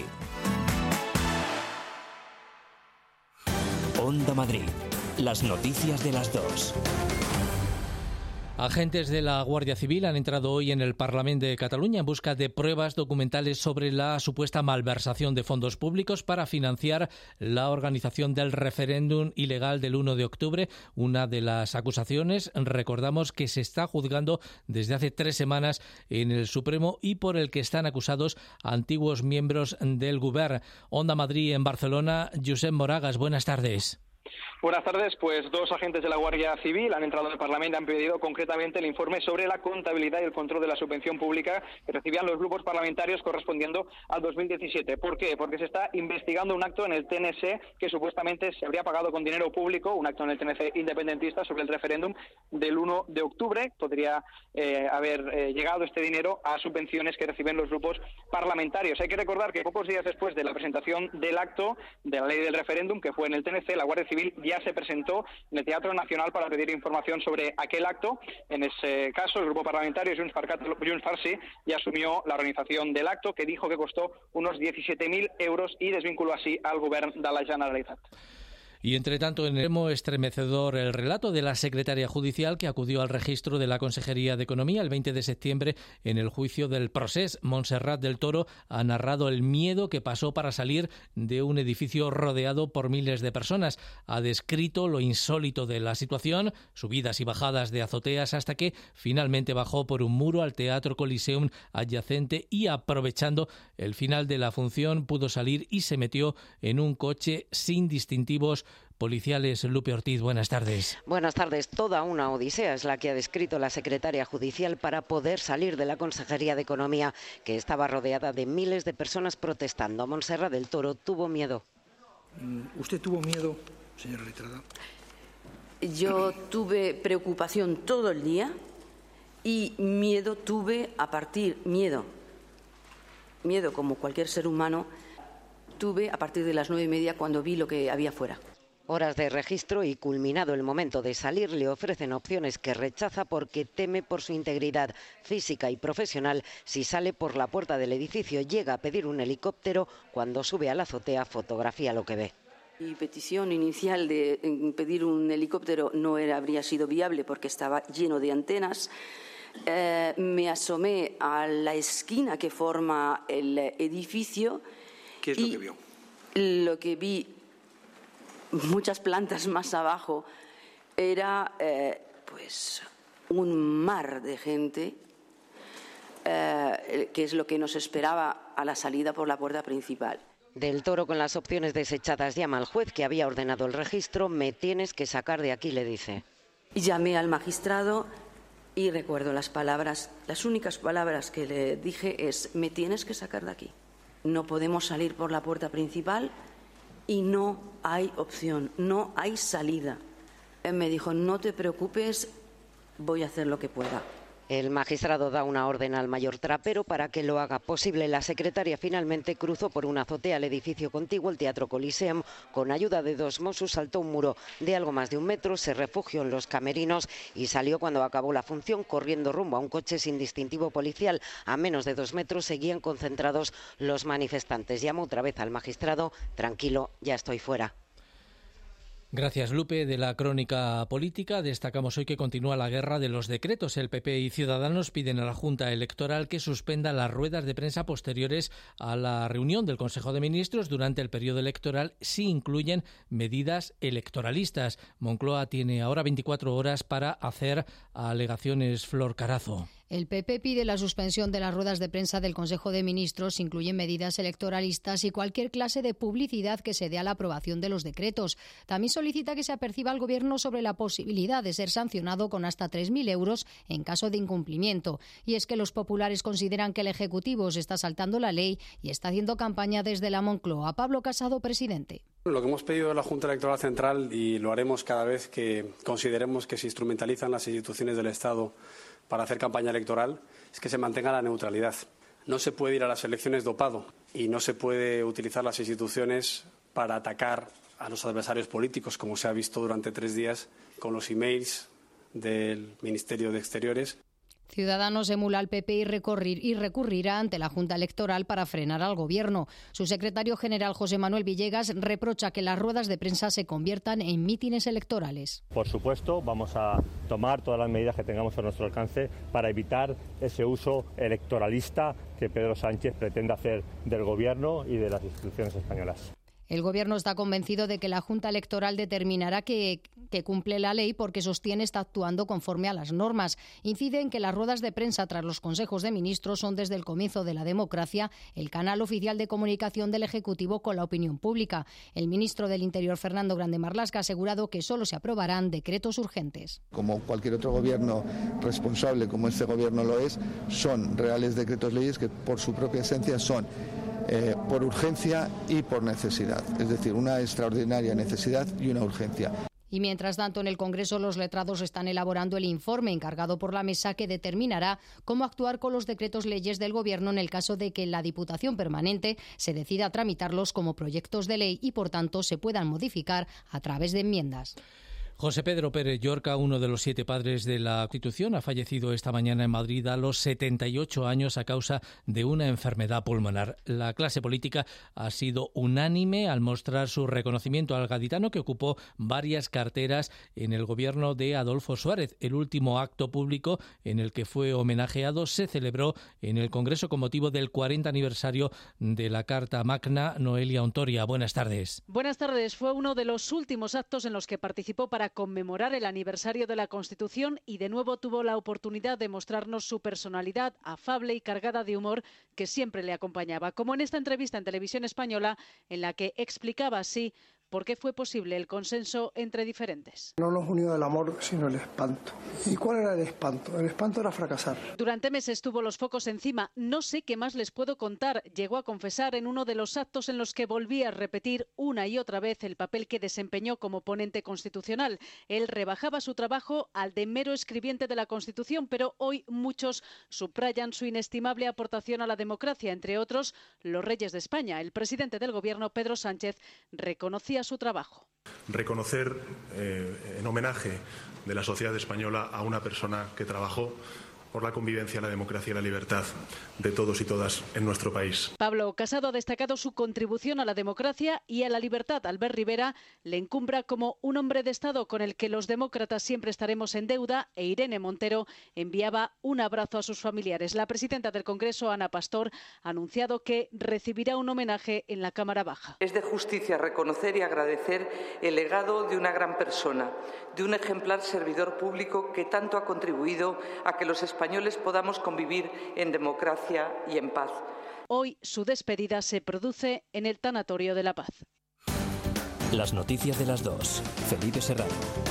Onda Madrid. Las noticias de las dos. Agentes de la Guardia Civil han entrado hoy en el Parlamento de Cataluña en busca de pruebas documentales sobre la supuesta malversación de fondos públicos para financiar la organización del referéndum ilegal del uno de octubre. Una de las acusaciones, recordamos, que se está juzgando desde hace tres semanas en el Supremo y por el que están acusados antiguos miembros del Govern. Onda Madrid en Barcelona, Josep Moragas, buenas tardes. Buenas tardes. Pues dos agentes de la Guardia Civil han entrado en el Parlamento y han pedido concretamente el informe sobre la contabilidad y el control de la subvención pública que recibían los grupos parlamentarios correspondiendo al dos mil diecisiete. ¿Por qué? Porque se está investigando un acto en el T N C que supuestamente se habría pagado con dinero público, un acto en el T N C independentista sobre el referéndum del uno de octubre. Podría eh, haber eh, llegado este dinero a subvenciones que reciben los grupos parlamentarios. Hay que recordar que pocos días después de la presentación del acto de la ley del referéndum, que fue en el T N C, la Guardia Civil ya se presentó en el Teatro Nacional para pedir información sobre aquel acto. En ese caso, el grupo parlamentario Junts per Sí ya asumió la organización del acto, que dijo que costó unos diecisiete mil euros y desvinculó así al Govern de la Generalitat. Y entre tanto, en el extremo estremecedor el relato de la secretaria judicial que acudió al registro de la Consejería de Economía el veinte de septiembre en el juicio del Procés. Montserrat del Toro ha narrado el miedo que pasó para salir de un edificio rodeado por miles de personas. Ha descrito lo insólito de la situación, subidas y bajadas de azoteas, hasta que finalmente bajó por un muro al Teatro Coliseum adyacente y, aprovechando el final de la función, pudo salir y se metió en un coche sin distintivos policiales. Lupe Ortiz, buenas tardes. Buenas tardes. Toda una odisea es la que ha descrito la secretaria judicial para poder salir de la Consejería de Economía, que estaba rodeada de miles de personas protestando. Montserrat del Toro tuvo miedo. ¿Usted tuvo miedo, señora letrada? Yo tuve preocupación todo el día y miedo tuve a partir, miedo, miedo como cualquier ser humano, tuve a partir de las nueve y media cuando vi lo que había fuera. Horas de registro y culminado el momento de salir, le ofrecen opciones que rechaza porque teme por su integridad física y profesional. Si sale por la puerta del edificio, llega a pedir un helicóptero. Cuando sube a la azotea, fotografía lo que ve. Mi petición inicial de pedir un helicóptero no era, habría sido viable porque estaba lleno de antenas. Eh, me asomé a la esquina que forma el edificio. ¿Qué es lo que vio? Lo que vi, muchas plantas más abajo, era eh, pues un mar de gente, eh, que es lo que nos esperaba a la salida por la puerta principal. Del Toro, con las opciones desechadas, llama al juez que había ordenado el registro. Me tienes que sacar de aquí, le dice. Llamé al magistrado y recuerdo las palabras, las únicas palabras que le dije es: me tienes que sacar de aquí. No podemos salir por la puerta principal y no hay opción, no hay salida. Él me dijo: no te preocupes, voy a hacer lo que pueda. El magistrado da una orden al mayor trapero para que lo haga posible. La secretaria finalmente cruzó por una azotea al edificio contiguo, el Teatro Coliseum. Con ayuda de dos Mossos saltó un muro de algo más de un metro, se refugió en los camerinos y salió cuando acabó la función corriendo rumbo a un coche sin distintivo policial. A menos de dos metros seguían concentrados los manifestantes. Llamó otra vez al magistrado: tranquilo, ya estoy fuera. Gracias, Lupe. De la crónica política destacamos hoy que continúa la guerra de los decretos. El P P y Ciudadanos piden a la Junta Electoral que suspenda las ruedas de prensa posteriores a la reunión del Consejo de Ministros durante el periodo electoral si incluyen medidas electoralistas. Moncloa tiene ahora veinticuatro horas para hacer alegaciones. Flor Carazo. El P P pide la suspensión de las ruedas de prensa del Consejo de Ministros, incluyen medidas electoralistas y cualquier clase de publicidad que se dé a la aprobación de los decretos. También solicita que se aperciba al Gobierno sobre la posibilidad de ser sancionado con hasta tres mil euros en caso de incumplimiento. Y es que los populares consideran que el Ejecutivo se está saltando la ley y está haciendo campaña desde la Moncloa. Pablo Casado, presidente. Lo que hemos pedido de la Junta Electoral Central, y lo haremos cada vez que consideremos que se instrumentalizan las instituciones del Estado para hacer campaña electoral, es que se mantenga la neutralidad. No se puede ir a las elecciones dopado y no se puede utilizar las instituciones para atacar a los adversarios políticos, como se ha visto durante tres días con los emails del Ministerio de Exteriores. Ciudadanos emula al P P y, recurrir, y recurrirá ante la Junta Electoral para frenar al Gobierno. Su secretario general, José Manuel Villegas, reprocha que las ruedas de prensa se conviertan en mítines electorales. Por supuesto, vamos a tomar todas las medidas que tengamos a nuestro alcance para evitar ese uso electoralista que Pedro Sánchez pretende hacer del Gobierno y de las instituciones españolas. El Gobierno está convencido de que la Junta Electoral determinará que, que cumple la ley porque sostiene está actuando conforme a las normas. Incide en que las ruedas de prensa tras los consejos de ministros son desde el comienzo de la democracia el canal oficial de comunicación del Ejecutivo con la opinión pública. El ministro del Interior, Fernando Grande Marlaska, ha asegurado que solo se aprobarán decretos urgentes. Como cualquier otro gobierno responsable, como este gobierno lo es, son reales decretos leyes que por su propia esencia son Eh, por urgencia y por necesidad, es decir, una extraordinaria necesidad y una urgencia. Y mientras tanto, en el Congreso los letrados están elaborando el informe encargado por la mesa que determinará cómo actuar con los decretos leyes del Gobierno en el caso de que la Diputación Permanente se decida tramitarlos como proyectos de ley y, por tanto, se puedan modificar a través de enmiendas. José Pedro Pérez Llorca, uno de los siete padres de la Constitución, ha fallecido esta mañana en Madrid a los setenta y ocho años a causa de una enfermedad pulmonar. La clase política ha sido unánime al mostrar su reconocimiento al gaditano, que ocupó varias carteras en el gobierno de Adolfo Suárez. El último acto público en el que fue homenajeado se celebró en el Congreso con motivo del cuarenta aniversario de la Carta Magna. Noelia Ontoria, buenas tardes. Buenas tardes. Fue uno de los últimos actos en los que participó para conmemorar el aniversario de la Constitución y de nuevo tuvo la oportunidad de mostrarnos su personalidad afable y cargada de humor que siempre le acompañaba, como en esta entrevista en Televisión Española en la que explicaba así por qué fue posible el consenso entre diferentes. No nos unió el amor, sino el espanto. ¿Y cuál era el espanto? El espanto era fracasar. Durante meses tuvo los focos encima. No sé qué más les puedo contar. Llegó a confesar en uno de los actos en los que volvía a repetir una y otra vez el papel que desempeñó como ponente constitucional. Él rebajaba su trabajo al de mero escribiente de la Constitución, pero hoy muchos subrayan su inestimable aportación a la democracia, entre otros los reyes de España. El presidente del Gobierno, Pedro Sánchez, reconocía su trabajo. Reconocer eh, en homenaje de la sociedad española a una persona que trabajó por la convivencia, la democracia y la libertad de todos y todas en nuestro país. Pablo Casado ha destacado su contribución a la democracia y a la libertad. Albert Rivera le encumbra como un hombre de Estado con el que los demócratas siempre estaremos en deuda, e Irene Montero enviaba un abrazo a sus familiares. La presidenta del Congreso, Ana Pastor, ha anunciado que recibirá un homenaje en la Cámara Baja. Es de justicia reconocer y agradecer el legado de una gran persona, de un ejemplar servidor público que tanto ha contribuido a que los españoles españoles podamos convivir en democracia y en paz. Hoy su despedida se produce en el Tanatorio de la Paz. Las noticias de las dos. Felipe Serrano.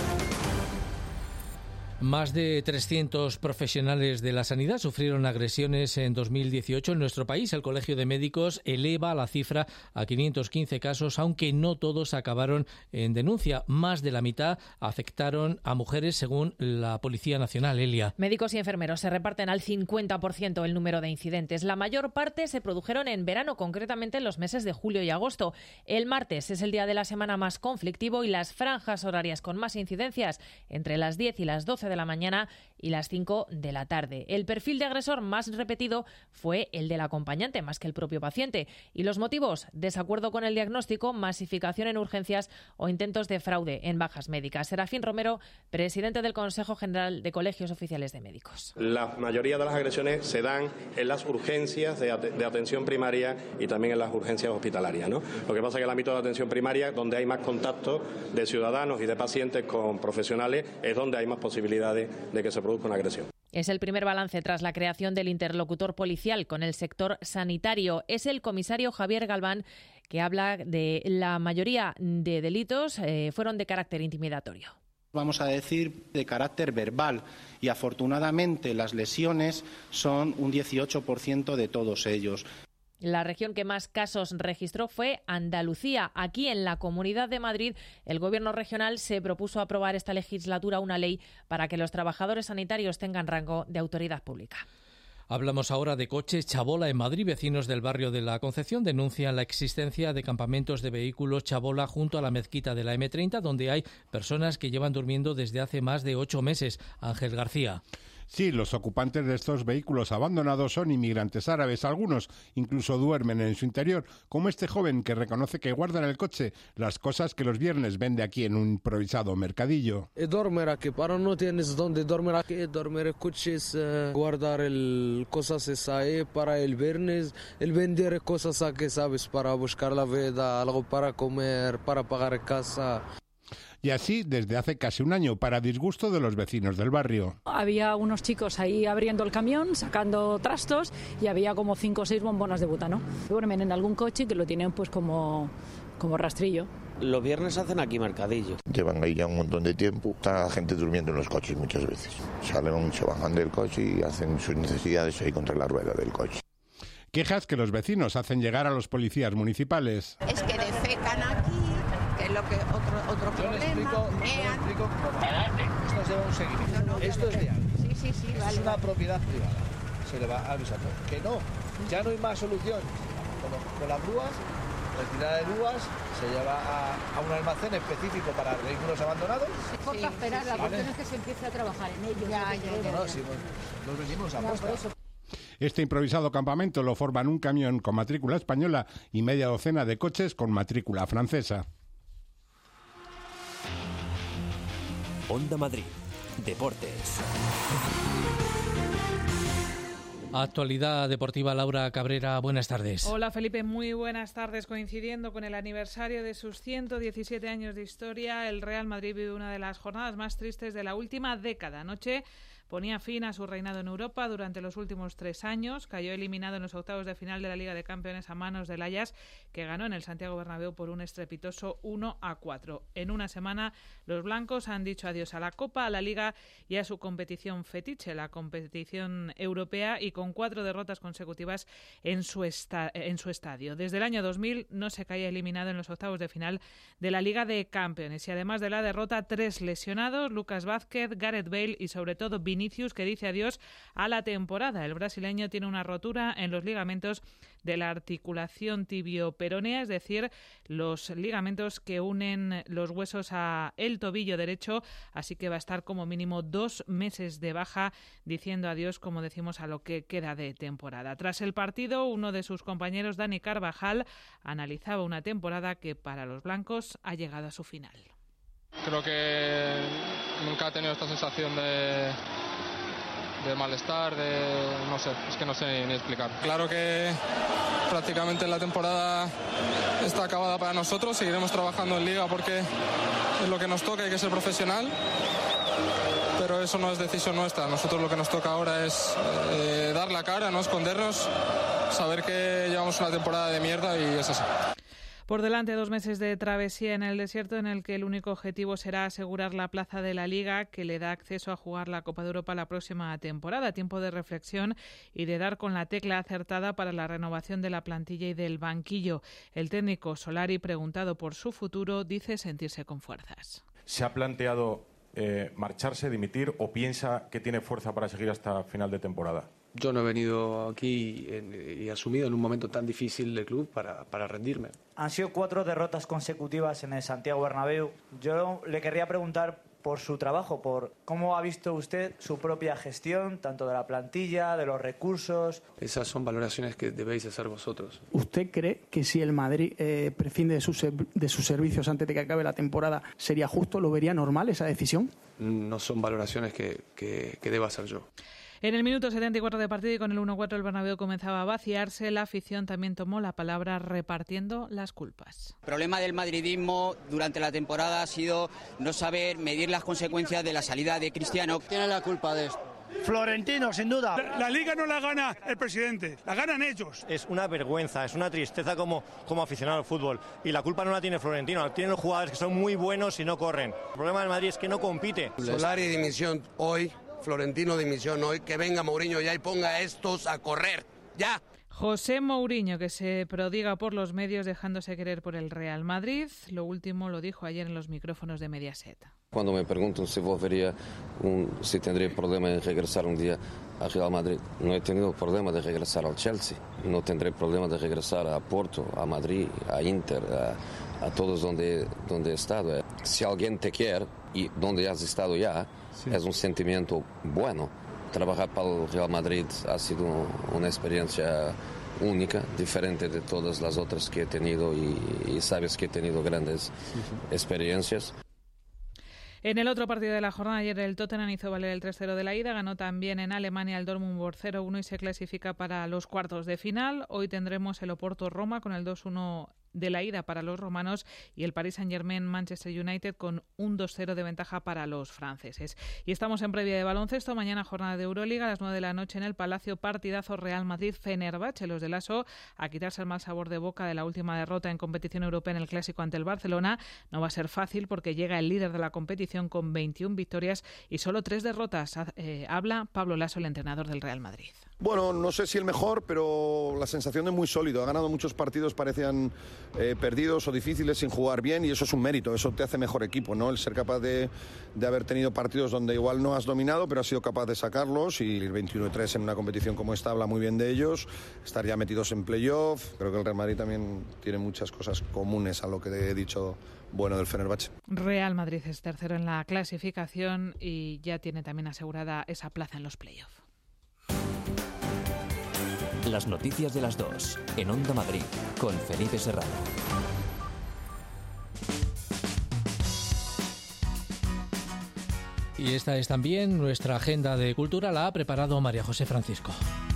Más de trescientos profesionales de la sanidad sufrieron agresiones en dos mil dieciocho en nuestro país. El Colegio de Médicos eleva la cifra a quinientos quince casos, aunque no todos acabaron en denuncia. Más de la mitad afectaron a mujeres, según la Policía Nacional. Elia. Médicos y enfermeros se reparten al cincuenta por ciento el número de incidentes. La mayor parte se produjeron en verano, concretamente en los meses de julio y agosto. El martes es el día de la semana más conflictivo y las franjas horarias con más incidencias entre las diez y las doce de la mañana y las cinco de la tarde. El perfil de agresor más repetido fue el del acompañante, más que el propio paciente. Y los motivos: desacuerdo con el diagnóstico, masificación en urgencias o intentos de fraude en bajas médicas. Serafín Romero, presidente del Consejo General de Colegios Oficiales de Médicos. La mayoría de las agresiones se dan en las urgencias de, at- de atención primaria y también en las urgencias hospitalarias, ¿no? Lo que pasa es que el ámbito de atención primaria, donde hay más contacto de ciudadanos y de pacientes con profesionales, es donde hay más posibilidades de que se produzca una agresión. Es el primer balance tras la creación del interlocutor policial con el sector sanitario. Es el comisario Javier Galván que habla de la mayoría de delitos eh, fueron de carácter intimidatorio. Vamos a decir de carácter verbal, y afortunadamente las lesiones son un dieciocho por ciento de todos ellos. La región que más casos registró fue Andalucía. Aquí, en la Comunidad de Madrid, el Gobierno regional se propuso aprobar esta legislatura una ley para que los trabajadores sanitarios tengan rango de autoridad pública. Hablamos ahora de coches chabola en Madrid. Vecinos del barrio de la Concepción denuncian la existencia de campamentos de vehículos chabola junto a la mezquita de la eme treinta, donde hay personas que llevan durmiendo desde hace más de ocho meses. Ángel García. Sí, los ocupantes de estos vehículos abandonados son inmigrantes árabes. Algunos incluso duermen en su interior, como este joven que reconoce que guarda en el coche las cosas que los viernes vende aquí en un improvisado mercadillo. Dormir aquí, para no tienes donde dormir aquí, dormir en coches, eh, guardar el, cosas es ahí para el viernes, el vender cosas aquí, ¿sabes? Para buscar la vida, algo para comer, para pagar casa. Y así desde hace casi un año, para disgusto de los vecinos del barrio. Había unos chicos ahí abriendo el camión, sacando trastos, y había como cinco o seis bombonas de butano. Duermen en algún coche que lo tienen pues como, como rastrillo. Los viernes hacen aquí mercadillo. Llevan ahí ya un montón de tiempo. Está la gente durmiendo en los coches muchas veces. Salen, se bajan del coche y hacen sus necesidades ahí contra la rueda del coche. Quejas que los vecinos hacen llegar a los policías municipales. Es que defecan aquí, que es lo que otro, otro Yo problema. le explico, yo le explico esto es de un seguimiento. No, no, esto es de alguien. Sí, sí, sí, es vale. una propiedad privada. Se le va a avisar. Que no, ya no hay más solución. Con, con las grúas, retirada de grúas, se lleva a, a un almacén específico para vehículos abandonados. Por Sí, esperar, sí, la sí. cuestión Vale. es que se empiece a trabajar en ello. Ya, ya, ya. No, no, sí, nos venimos a aposta. Este improvisado campamento lo forman un camión con matrícula española y media docena de coches con matrícula francesa. Onda Madrid. Deportes. Actualidad deportiva, Laura Cabrera, buenas tardes. Hola Felipe, muy buenas tardes. Coincidiendo con el aniversario de sus ciento diecisiete años de historia, el Real Madrid vive una de las jornadas más tristes de la última década. Anoche ponía fin a su reinado en Europa durante los últimos tres años. Cayó eliminado en los octavos de final de la Liga de Campeones a manos del Ajax, que ganó en el Santiago Bernabéu por un estrepitoso uno a cuatro. En una semana, los blancos han dicho adiós a la Copa, a la Liga y a su competición fetiche, la competición europea, y con cuatro derrotas consecutivas en su, esta- en su estadio. Desde el año dos mil no se caía eliminado en los octavos de final de la Liga de Campeones. Y además de la derrota, tres lesionados: Lucas Vázquez, Gareth Bale y sobre todo Vinicius, que dice adiós a la temporada. El brasileño tiene una rotura en los ligamentos de la articulación tibio-peronea, es decir, los ligamentos que unen los huesos a el tobillo derecho, así que va a estar como mínimo dos meses de baja, diciendo adiós, como decimos, a lo que queda de temporada. Tras el partido, uno de sus compañeros, Dani Carvajal, analizaba una temporada que para los blancos ha llegado a su final. Creo que nunca he tenido esta sensación de, de malestar, de no sé, es que no sé ni, ni explicar. Claro que prácticamente la temporada está acabada para nosotros, seguiremos trabajando en Liga porque es lo que nos toca, hay que ser profesional, pero eso no es decisión nuestra. Nosotros lo que nos toca ahora es eh, dar la cara, no escondernos, saber que llevamos una temporada de mierda y es así. Por delante, dos meses de travesía en el desierto, en el que el único objetivo será asegurar la plaza de la Liga, que le da acceso a jugar la Copa de Europa la próxima temporada. Tiempo de reflexión y de dar con la tecla acertada para la renovación de la plantilla y del banquillo. El técnico Solari, preguntado por su futuro, dice sentirse con fuerzas. ¿Se ha planteado eh, marcharse, dimitir, o piensa que tiene fuerza para seguir hasta final de temporada? Yo no he venido aquí en, y asumido en un momento tan difícil del club para, para rendirme. Han sido cuatro derrotas consecutivas en el Santiago Bernabéu. Yo le querría preguntar por su trabajo, por cómo ha visto usted su propia gestión, tanto de la plantilla, de los recursos. Esas son valoraciones que debéis hacer vosotros. ¿Usted cree que si el Madrid eh, prescinde de sus, de sus servicios antes de que acabe la temporada, sería justo, lo vería normal esa decisión? No son valoraciones que, que, que deba hacer yo. En el minuto setenta y cuatro de partido y con el uno cuatro el Bernabéu comenzaba a vaciarse. La afición también tomó la palabra repartiendo las culpas. El problema del madridismo durante la temporada ha sido no saber medir las consecuencias de la salida de Cristiano. Tiene la culpa de esto. Florentino, sin duda. La, la Liga no la gana el presidente, la ganan ellos. Es una vergüenza, es una tristeza como, como aficionado al fútbol. Y la culpa no la tiene Florentino, la tienen los jugadores que son muy buenos y no corren. El problema del Madrid es que no compite. Solari dimisión hoy, Florentino dimisión hoy, que venga Mourinho ya y ponga a estos a correr, ya. José Mourinho, que se prodiga por los medios dejándose querer por el Real Madrid. Lo último lo dijo ayer en los micrófonos de Mediaset. Cuando me preguntan si volvería, un, si tendría problema en regresar un día al Real Madrid, no he tenido problema de regresar al Chelsea, no tendré problema de regresar a Porto, a Madrid, a Inter, a, a todos donde, donde he estado. Si alguien te quiere y donde has estado ya, sí, es un sentimiento bueno. Trabajar para el Real Madrid ha sido una experiencia única, diferente de todas las otras que he tenido y, y sabes que he tenido grandes sí, sí. experiencias. En el otro partido de la jornada ayer el Tottenham hizo valer el tres cero de la ida, ganó también en Alemania el Dortmund por cero uno y se clasifica para los cuartos de final. Hoy tendremos el Oporto-Roma con el dos uno de la ida para los romanos y el Paris Saint-Germain-Manchester United con un dos cero de ventaja para los franceses. Y estamos en previa de baloncesto, mañana jornada de Euroliga a las nueve de la noche en el Palacio, partidazo Real Madrid-Fenerbahce, los de Lasso a quitarse el mal sabor de boca de la última derrota en competición europea en el Clásico ante el Barcelona. No va a ser fácil porque llega el líder de la competición con veintiuna victorias y solo tres derrotas. Eh, habla Pablo Lasso, el entrenador del Real Madrid. Bueno, no sé si el mejor, pero la sensación es muy sólido. Ha ganado muchos partidos, parecían eh, perdidos o difíciles sin jugar bien y eso es un mérito, eso te hace mejor equipo, ¿no? El ser capaz de, de haber tenido partidos donde igual no has dominado, pero has sido capaz de sacarlos y el veintiuno tres en una competición como esta habla muy bien de ellos. Estar ya metidos en playoff, creo que el Real Madrid también tiene muchas cosas comunes a lo que he dicho bueno del Fenerbahce. Real Madrid es tercero en la clasificación y ya tiene también asegurada esa plaza en los playoffs. Las noticias de las dos, en Onda Madrid, con Felipe Serrano. Y esta es también nuestra agenda de cultura, la ha preparado María José Francisco.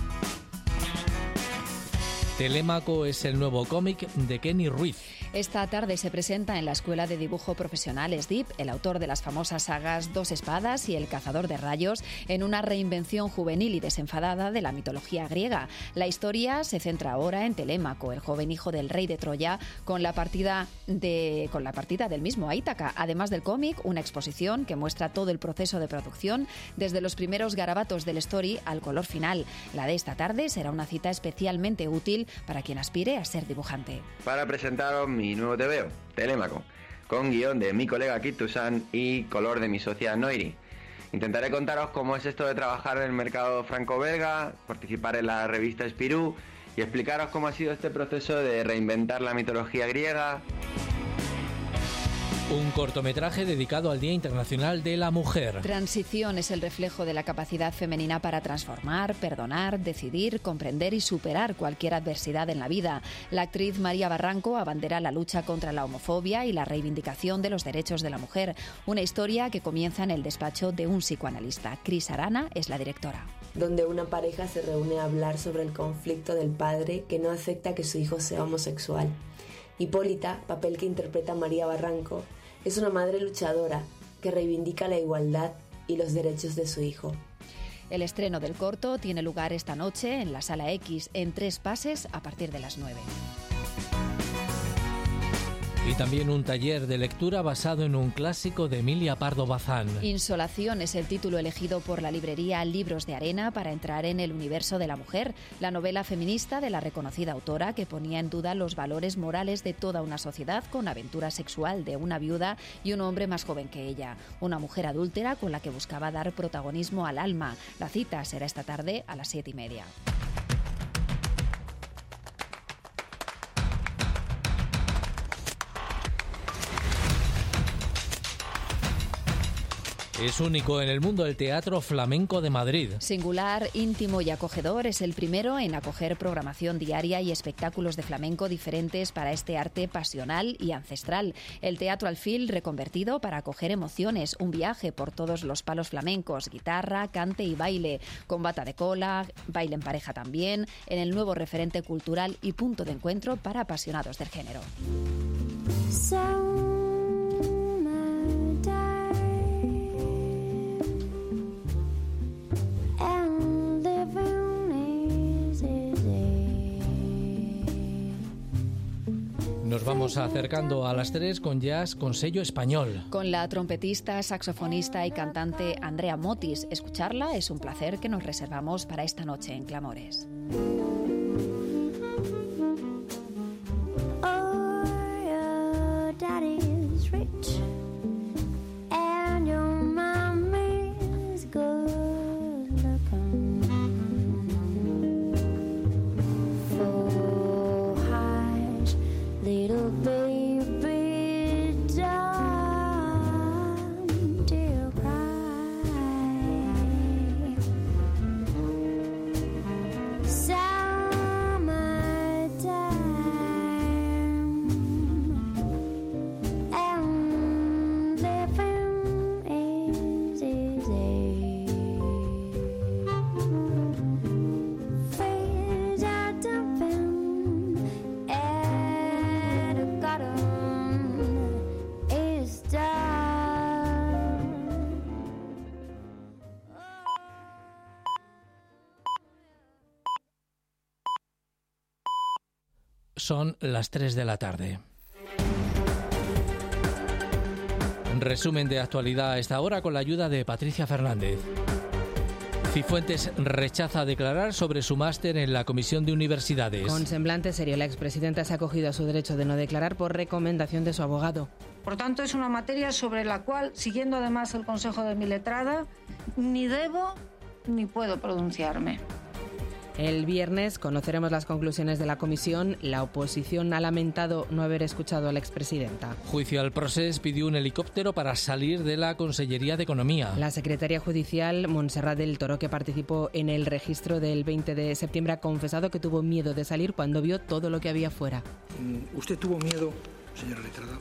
Telémaco es el nuevo cómic de Kenny Ruiz. Esta tarde se presenta en la Escuela de Dibujo Profesional S D I P el autor de las famosas sagas Dos Espadas y El Cazador de Rayos en una reinvención juvenil y desenfadada de la mitología griega. La historia se centra ahora en Telémaco, el joven hijo del rey de Troya, con la partida, de, con la partida del mismo a Ítaca. Además del cómic, una exposición que muestra todo el proceso de producción, desde los primeros garabatos del story al color final. La de esta tarde será una cita especialmente útil para quien aspire a ser dibujante. Para presentaros mi nuevo tebeo, Telémaco, con guión de mi colega Kit Toussaint y color de mi socia Noiri. Intentaré contaros cómo es esto de trabajar en el mercado franco-belga, participar en la revista Spirou y explicaros cómo ha sido este proceso de reinventar la mitología griega. Un cortometraje dedicado al Día Internacional de la Mujer. Transición es el reflejo de la capacidad femenina para transformar, perdonar, decidir, comprender y superar cualquier adversidad en la vida. La actriz María Barranco abandera la lucha contra la homofobia y la reivindicación de los derechos de la mujer. Una historia que comienza en el despacho de un psicoanalista. Cris Arana es la directora. Donde una pareja se reúne a hablar sobre el conflicto del padre que no acepta que su hijo sea homosexual. Hipólita, papel que interpreta María Barranco, es una madre luchadora que reivindica la igualdad y los derechos de su hijo. El estreno del corto tiene lugar esta noche en la Sala X en Tres Pases a partir de las nueve. Y también un taller de lectura basado en un clásico de Emilia Pardo Bazán. Insolación es el título elegido por la librería Libros de Arena para entrar en el universo de la mujer, la novela feminista de la reconocida autora que ponía en duda los valores morales de toda una sociedad con aventura sexual de una viuda y un hombre más joven que ella, una mujer adúltera con la que buscaba dar protagonismo al alma. La cita será esta tarde a las siete y media. Es único en el mundo el Teatro Flamenco de Madrid. Singular, íntimo y acogedor, es el primero en acoger programación diaria y espectáculos de flamenco diferentes para este arte pasional y ancestral. El Teatro Alfil reconvertido para acoger emociones, un viaje por todos los palos flamencos, guitarra, cante y baile, con bata de cola, baile en pareja también, en el nuevo referente cultural y punto de encuentro para apasionados del género. So- Nos vamos acercando a las tres con jazz con sello español. Con la trompetista, saxofonista y cantante Andrea Motis. Escucharla es un placer que nos reservamos para esta noche en Clamores. little baby down to cry. Summertime and living is easy. Fears are dumping and a garden is done. Son las tres de la tarde. Resumen de actualidad a esta hora con la ayuda de Patricia Fernández. Cifuentes rechaza declarar sobre su máster en la Comisión de Universidades. Con semblante serio, la expresidenta se ha acogido a su derecho de no declarar por recomendación de su abogado. Por tanto, es una materia sobre la cual, siguiendo además el consejo de mi letrada, ni debo ni puedo pronunciarme. El viernes conoceremos las conclusiones de la comisión. La oposición ha lamentado no haber escuchado a la expresidenta. Juicio al Procés pidió un helicóptero para salir de la Consellería de Economía. La secretaria judicial, Montserrat del Toro, que participó en el registro del veinte de septiembre, ha confesado que tuvo miedo de salir cuando vio todo lo que había fuera. ¿Usted tuvo miedo, señora letrada?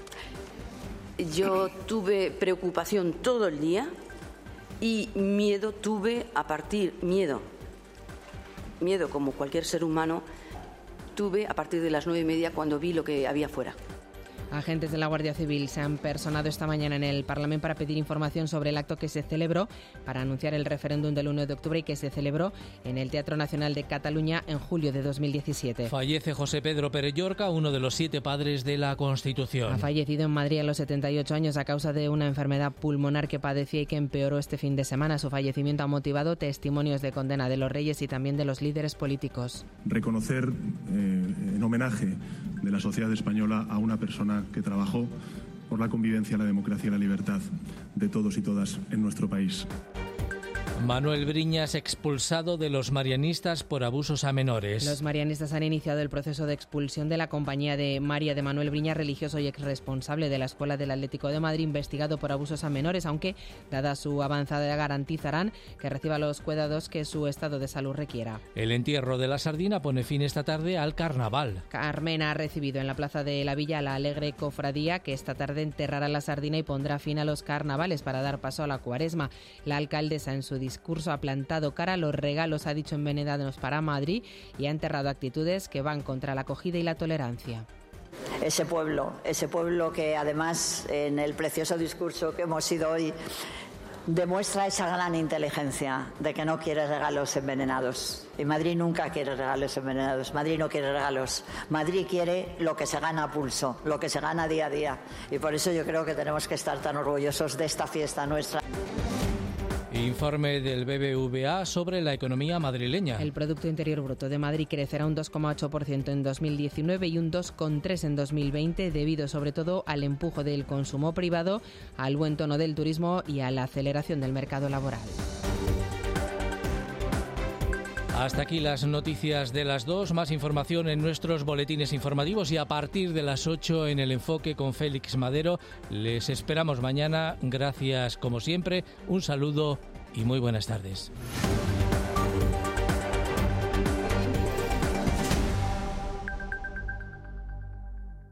Yo tuve preocupación todo el día y miedo tuve a partir, miedo, miedo como cualquier ser humano, tuve a partir de las nueve y media cuando vi lo que había fuera. Agentes de la Guardia Civil se han personado esta mañana en el Parlamento para pedir información sobre el acto que se celebró para anunciar el referéndum del uno de octubre y que se celebró en el Teatro Nacional de Cataluña en julio de dos mil diecisiete. Fallece José Pedro Pérez Llorca, uno de los siete padres de la Constitución. Ha fallecido en Madrid a los setenta y ocho años a causa de una enfermedad pulmonar que padecía y que empeoró este fin de semana. Su fallecimiento ha motivado testimonios de condena de los reyes y también de los líderes políticos. Reconocer eh, en homenaje de la sociedad española a una persona que trabajó por la convivencia, la democracia y la libertad de todos y todas en nuestro país. Manuel Briñas expulsado de los marianistas por abusos a menores. Los marianistas han iniciado el proceso de expulsión de la compañía de María de Manuel Briñas, religioso y exresponsable de la Escuela del Atlético de Madrid, investigado por abusos a menores, aunque, dada su avanzada, garantizarán que reciba los cuidados que su estado de salud requiera. El entierro de la sardina pone fin esta tarde al carnaval. Carmen ha recibido en la plaza de la Villa la alegre cofradía que esta tarde enterrará la sardina y pondrá fin a los carnavales para dar paso a la cuaresma. La alcaldesa, en su discurso, ha plantado cara a los regalos, ha dicho, envenenados para Madrid, y ha enterrado actitudes que van contra la acogida y la tolerancia. Ese pueblo, ese pueblo que además en el precioso discurso que hemos oído hoy demuestra esa gran inteligencia de que no quiere regalos envenenados. Y Madrid nunca quiere regalos envenenados. Madrid no quiere regalos. Madrid quiere lo que se gana a pulso, lo que se gana día a día. Y por eso yo creo que tenemos que estar tan orgullosos de esta fiesta nuestra. Informe del B B V A sobre la economía madrileña. El Producto Interior Bruto de Madrid crecerá un dos coma ocho por ciento en dos mil diecinueve y un dos coma tres por ciento en dos mil veinte, debido sobre todo al empuje del consumo privado, al buen tono del turismo y a la aceleración del mercado laboral. Hasta aquí las noticias de las dos. Más información en nuestros boletines informativos y a partir de las ocho en El Enfoque con Félix Madero. Les esperamos mañana. Gracias como siempre. Un saludo y muy buenas tardes.